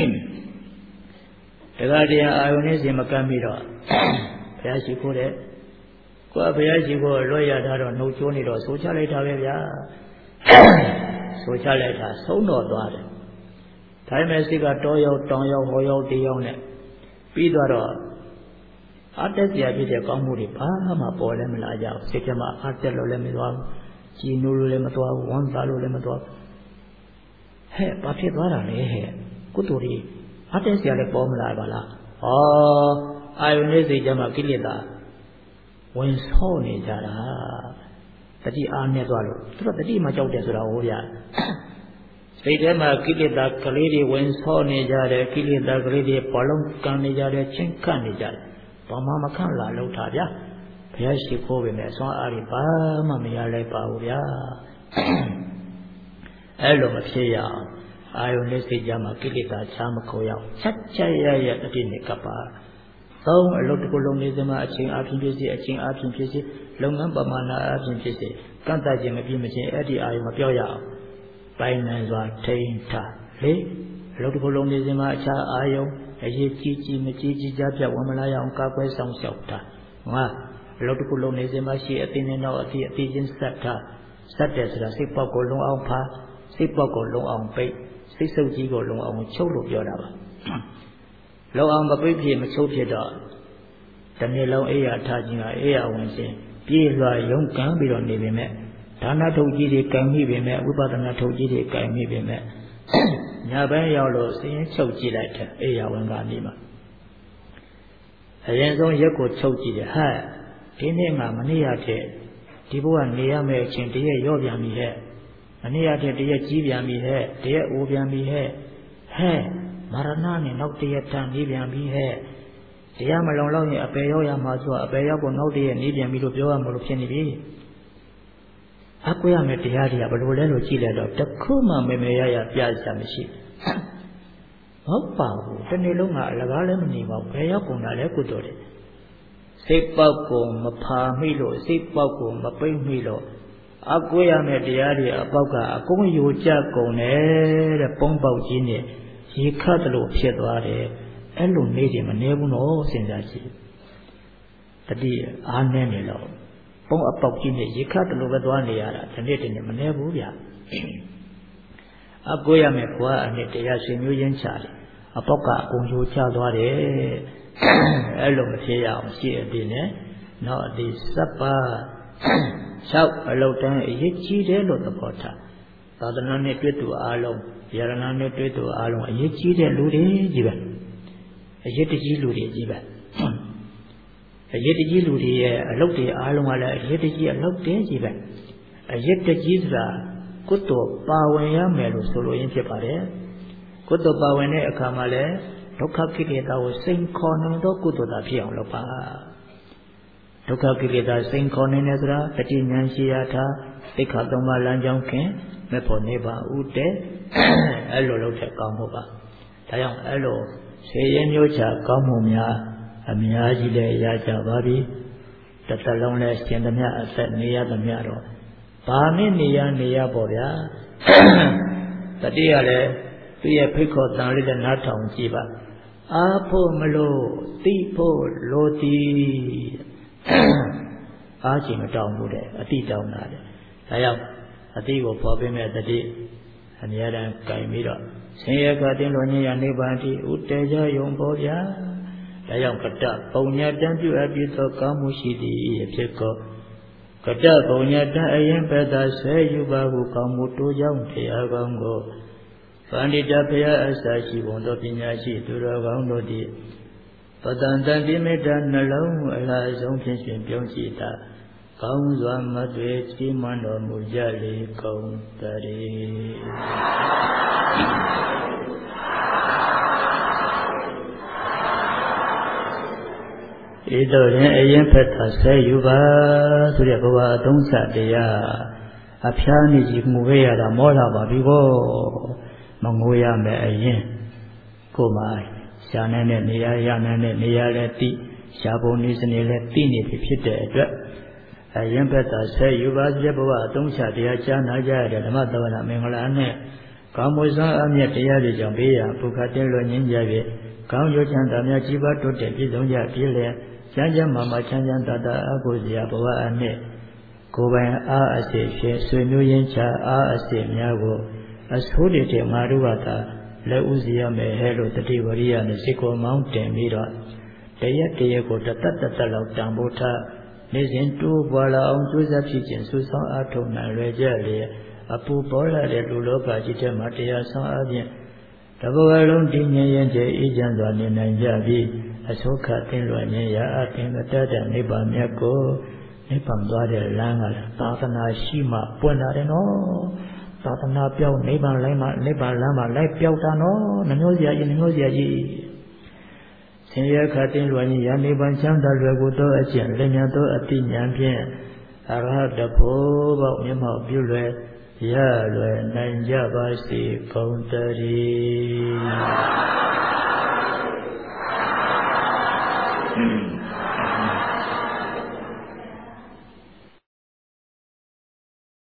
တရားတရားအာယုန်နဲ့စိတ်မကပ်မိတော့ဘုရားရှိခိုးတဲ့ကိုယ်ဘုရားရှိခိုးလွှဲရတာတော့နှုတ်ချိုးနေတော့ဆိုချလိုက်တာပဲဗျာဆိုချလိုက်တာဆုံးတော့သွားတယ်ဒါပေမဲ့စိတ်ကတောရောက်တောင်ရောက်ဟောရောက်တေးရောက်နဲ့ပြီးသွားတော့အတက်စရာဖြစ်တဲ့ကောင်းမှုတွေဘာမှပေါ်လည်းမလာကြဘူးစိတ်ကမှအတက်လို့လည်းမသွားဘူးကြည်နူးလို့လည်းမသွားဘူးဝမ်းသာလို့လည်းမသွားဘူးဟဲ့ဘာဖြစ်သွားတာလဲဟဲ့ကုသိုလ်တွေအတက်စရာလည်းပေါ်မလာပါလားဩအာယုန်နဲ့စိတ်ကြမှာကိလေသာဝင်ဆောနေကြတာတတိအားနဲ့သွားလို့သူတို့တတိမှကြောက်တယ်ဆိုတာဟောဗျာစိတ်ထဲမှာကိလေသာကလေးတွေဝင်ဆောနေကြတယ်ကိလေသာကလေးတွေဘောလုံးကန်နေကြတယ်ချင်းခတ်နေကြတယ်ဘာမှမခံလာလို့ထားဗျာဘုရားရှိခိုးပေမဲ့အစွမ်းအားတွေဘာမှမရလိုက်ပါဘူးဗျာအဲ့လိုမဖြစ်ရအောင်အာယုန်နဲ့စိတ်ကြမှာကိလေသာချားမခိုးရအောင်ချက်ချက်ရရတတိနဲ့ကပ်ပါသုံးအလုပ်တစ်ခုလုံးနေစမှာအချိန်အပြင်ဖြစ်စေအချိန်အပြင်ဖြစ်စေလုပ်ငန်းပမာဏအပြင်ဖြစ်စေကန့်တတ်ခြင်းမပြည့်မချင်းအဲ့ဒီအာယုန်မပြောရအောင်ပိုင်နိုင်စွာထိန်းထားလေအလုပ်တစ်ခုလုံးနေစမှာအခြားအာယုန်အရေးကြီးကြီးမကြီးကြီးကြပြဝင်မလာရအောင်ကာကွယ်ဆောင်ရှောက်တာငါအလုပ်တစ်ခုလုံးနေစမှာရှိအသိနဲ့တော့အသိအသိချင်းဆက်ထားဆက်တယ်ဆိုတာစိတ်ပေါက်ကိုလုံအောင်ဖာစိတ်ပေါက်ကိုလုံအောင်ပိတ်စိတ်ဆုပ်ကြီးကိုလုံအောင်ချုပ်လို့ပြောတာပါလုံအောင်မပိတ်ဖြစ်မချုပ်ဖြစ်တော့တနေ့လုံးအေးရထားခြင်းကအေးရဝင်ခြင်းပြေးလွှာရုံးကန်ပြီးတော့နေပေမဲ့ဒါနထုတ်ကြီးတွေကံမိပေမဲ့ဝိပဿနာထုတ်ကြီးတွေကံမိပေမဲ့ညပိုင်းရောက်လို့စရင်ချုပ်ကြည့်လိုက်တယ်အေးရဝင်ကနေမှာအရင်ဆုံးရက်ကိုချုပ်ကြည့်တယ်ဟဲ့ဒီနေ့ငါမနေ့ရတဲ့ဒီဘုရားနေရမယ့်အချိန်တရက်ရော့ပြန်ပြီဟဲ့မနေ့ရတဲ့တရက်ကြီးပြန်ပြီဟဲ့တရက်အိုးပြန်ပြီဟဲ့ဟဲ့မရဏနဲ့နောက်တရက်တန်နေပြန်ပြီဟဲ့တရားမလုံလောက်ရင်အပေရောက်ရမှာဆိုအပေရောက်ကိုနောက်တရက်နေပြန်ပြီလို့ပြောရမလို့ဖြစ်နေပြီအကွဲရမယ့်တရားတွေကဘယ်လိုလဲလို့ကြည့်လိုက်တော့တခုမှမေမေရရပြစရာမရှိဟုတ်ပါဘူးတနေ့လုံးကအလကားလည်းမနေပါဘူးဘယ်ရောက်ကုန်တာလဲကုသိုလ်တွေစိတ်ပေါက်ကိုမဖာမိလို့စိတ်ပေါက်ကိုမပိတ်မိလို့အကွဲရမယ့်တရားတွေအပေါက်ကအကုန်ယိုကျကုန်တယ်တဲ့ပုံပေါက်ကြီးနဲ့ရေခတ်တယ်လို့ဖြစ်သွားတယ်အဲ့လိုနေတယ်မနေဘူးနော်စဉ်းစားကြည့်တတိအားနည်းနေတော့ပုံအပေါက်ကြီးနဲ့ရေခတ်တယ်လို့ပဲသွားနေရတာဒီနေ့တည်းမနေဘူးဗျအကွဲရမယ့်ဘွားအနှစ်တရားရှင်မျိုးရင်းချတယ်အပေါက်ကအကုန်ယိုကျသွားတယ်အဲ့လိုမဖြစ်ရအောင်ရှိအပြင်နဲ့နောက်ဒီစပ်ပါ၆အလုတ်တန်းအရေးကြီးတယ်လို့သဘောထားသာသနာနဲ့တွေ့သူအားလုံးယရဏနဲ့တွေ့သူအားလုံးအရေးကြီးတဲ့လူတွေကြီးပဲအရေးတကြီးလူတွေကြီးပဲအရေးတကြီးလူတွေရဲ့အလုတ်တွေအားလုံးကလည်းအရေးတကြီးအလုတ်တွေကြီးပဲအရေးတကြီးဆိုတာကုသိုလ်ပါဝင်ရမယ်လို့ဆိုလိုရင်းဖြစ်ပါတယ်ကုသိုလ်ပါဝင်တဲ့အခါမှာလည်းဒုက္ခကိလေသာကိုစိန်ခေါ်နိုင်သောကုသိုလ်သာဖြစ်အောင်လုပ်ပါဒုက္ခကိလေသာစိန်ခေါ်နိုင်တယ်ဆိုတာတတိဉာဏ်ရှိရထားသိက္ခာသုံးပါးလမ်းကြောင်းခင်မဲ့ဖို့နေပါဥတည်းအဲ့လိုလုပ်တဲ့ကောင်းမှုပါဒါကြောင့်အဲ့လိုဆေးရင်မျိုးချကောင်းမှုများအများကြီးလည်းရကြပါပြီတစ်သက်လုံးလည်းရှင်သမျှအသက်နေရသမျှတော့ဘာနဲ့နေရနေရပေါ့ဗျာတတိယလည်းသူ့ရဲ့ဖိတ်ခေါ်တန်လေးနဲ့နားထောင်ကြည့်ပါ Apo malo, tipo loti. Aji me down with it, a tea down at it. I have a tea will pop him at the day, and yet I'm going me up. Say a garden on your neighbor, Uteja, young boy, I am Kata, Ponya, don't you have you to come with the Pico? Kata, Ponya, I am better, say you babu come to young Tiago. Pandita Paya as I won't up in Yashi to the Roundodi. But then they made an alone, alias on Kinshin Pyonchita. Comes one Madrid, Simano Mujali, Countari. Either a young pet say you ba to the Baba don't Sadia. A pianist movie at a mola babigo. Mangoya me a yin. Go my. Shanane Nia Yanane Nia Leti, Shabonis and Eletini, Pipita. A young better say you was Jabba, don't shut the Achana Jada, the Madonna Mengalane. Come with some Amia Jambia, Pucatello Ninjavi, come your Chandamia Jiba to take his own Yapile, Janja Mama Chanjan Tata Abuzia Boa and me. Go by A as a Sunuyancha A as a Miago, as hooded Maruata. Le Uzia me hello the Tivaria and the Siko Mountain Mira. Taya Taya go to Tata Tambota. Listen to Bola on Susa Pigeon, Susan Atona, Regalia, Apu Bola, the Lulopa, Gita Matia, San Avian. Taboalon Dinya and Ejan in Nanjavi, Asoka Tinloania, Atin, the Tata, Niba Miako, Nipam Dwada Langa, Tatana Shima, Puanareno. Tatana Piao, Neba Lama, Neba Lama, like Piautano, Nanosia in Nosia. Senior Catin Luania, Neban Chanda Reguto, a Chen, Lenato, a Tin Yampian, Arab the Po, Yama Bule, Yalo, Nanja Basi, Country.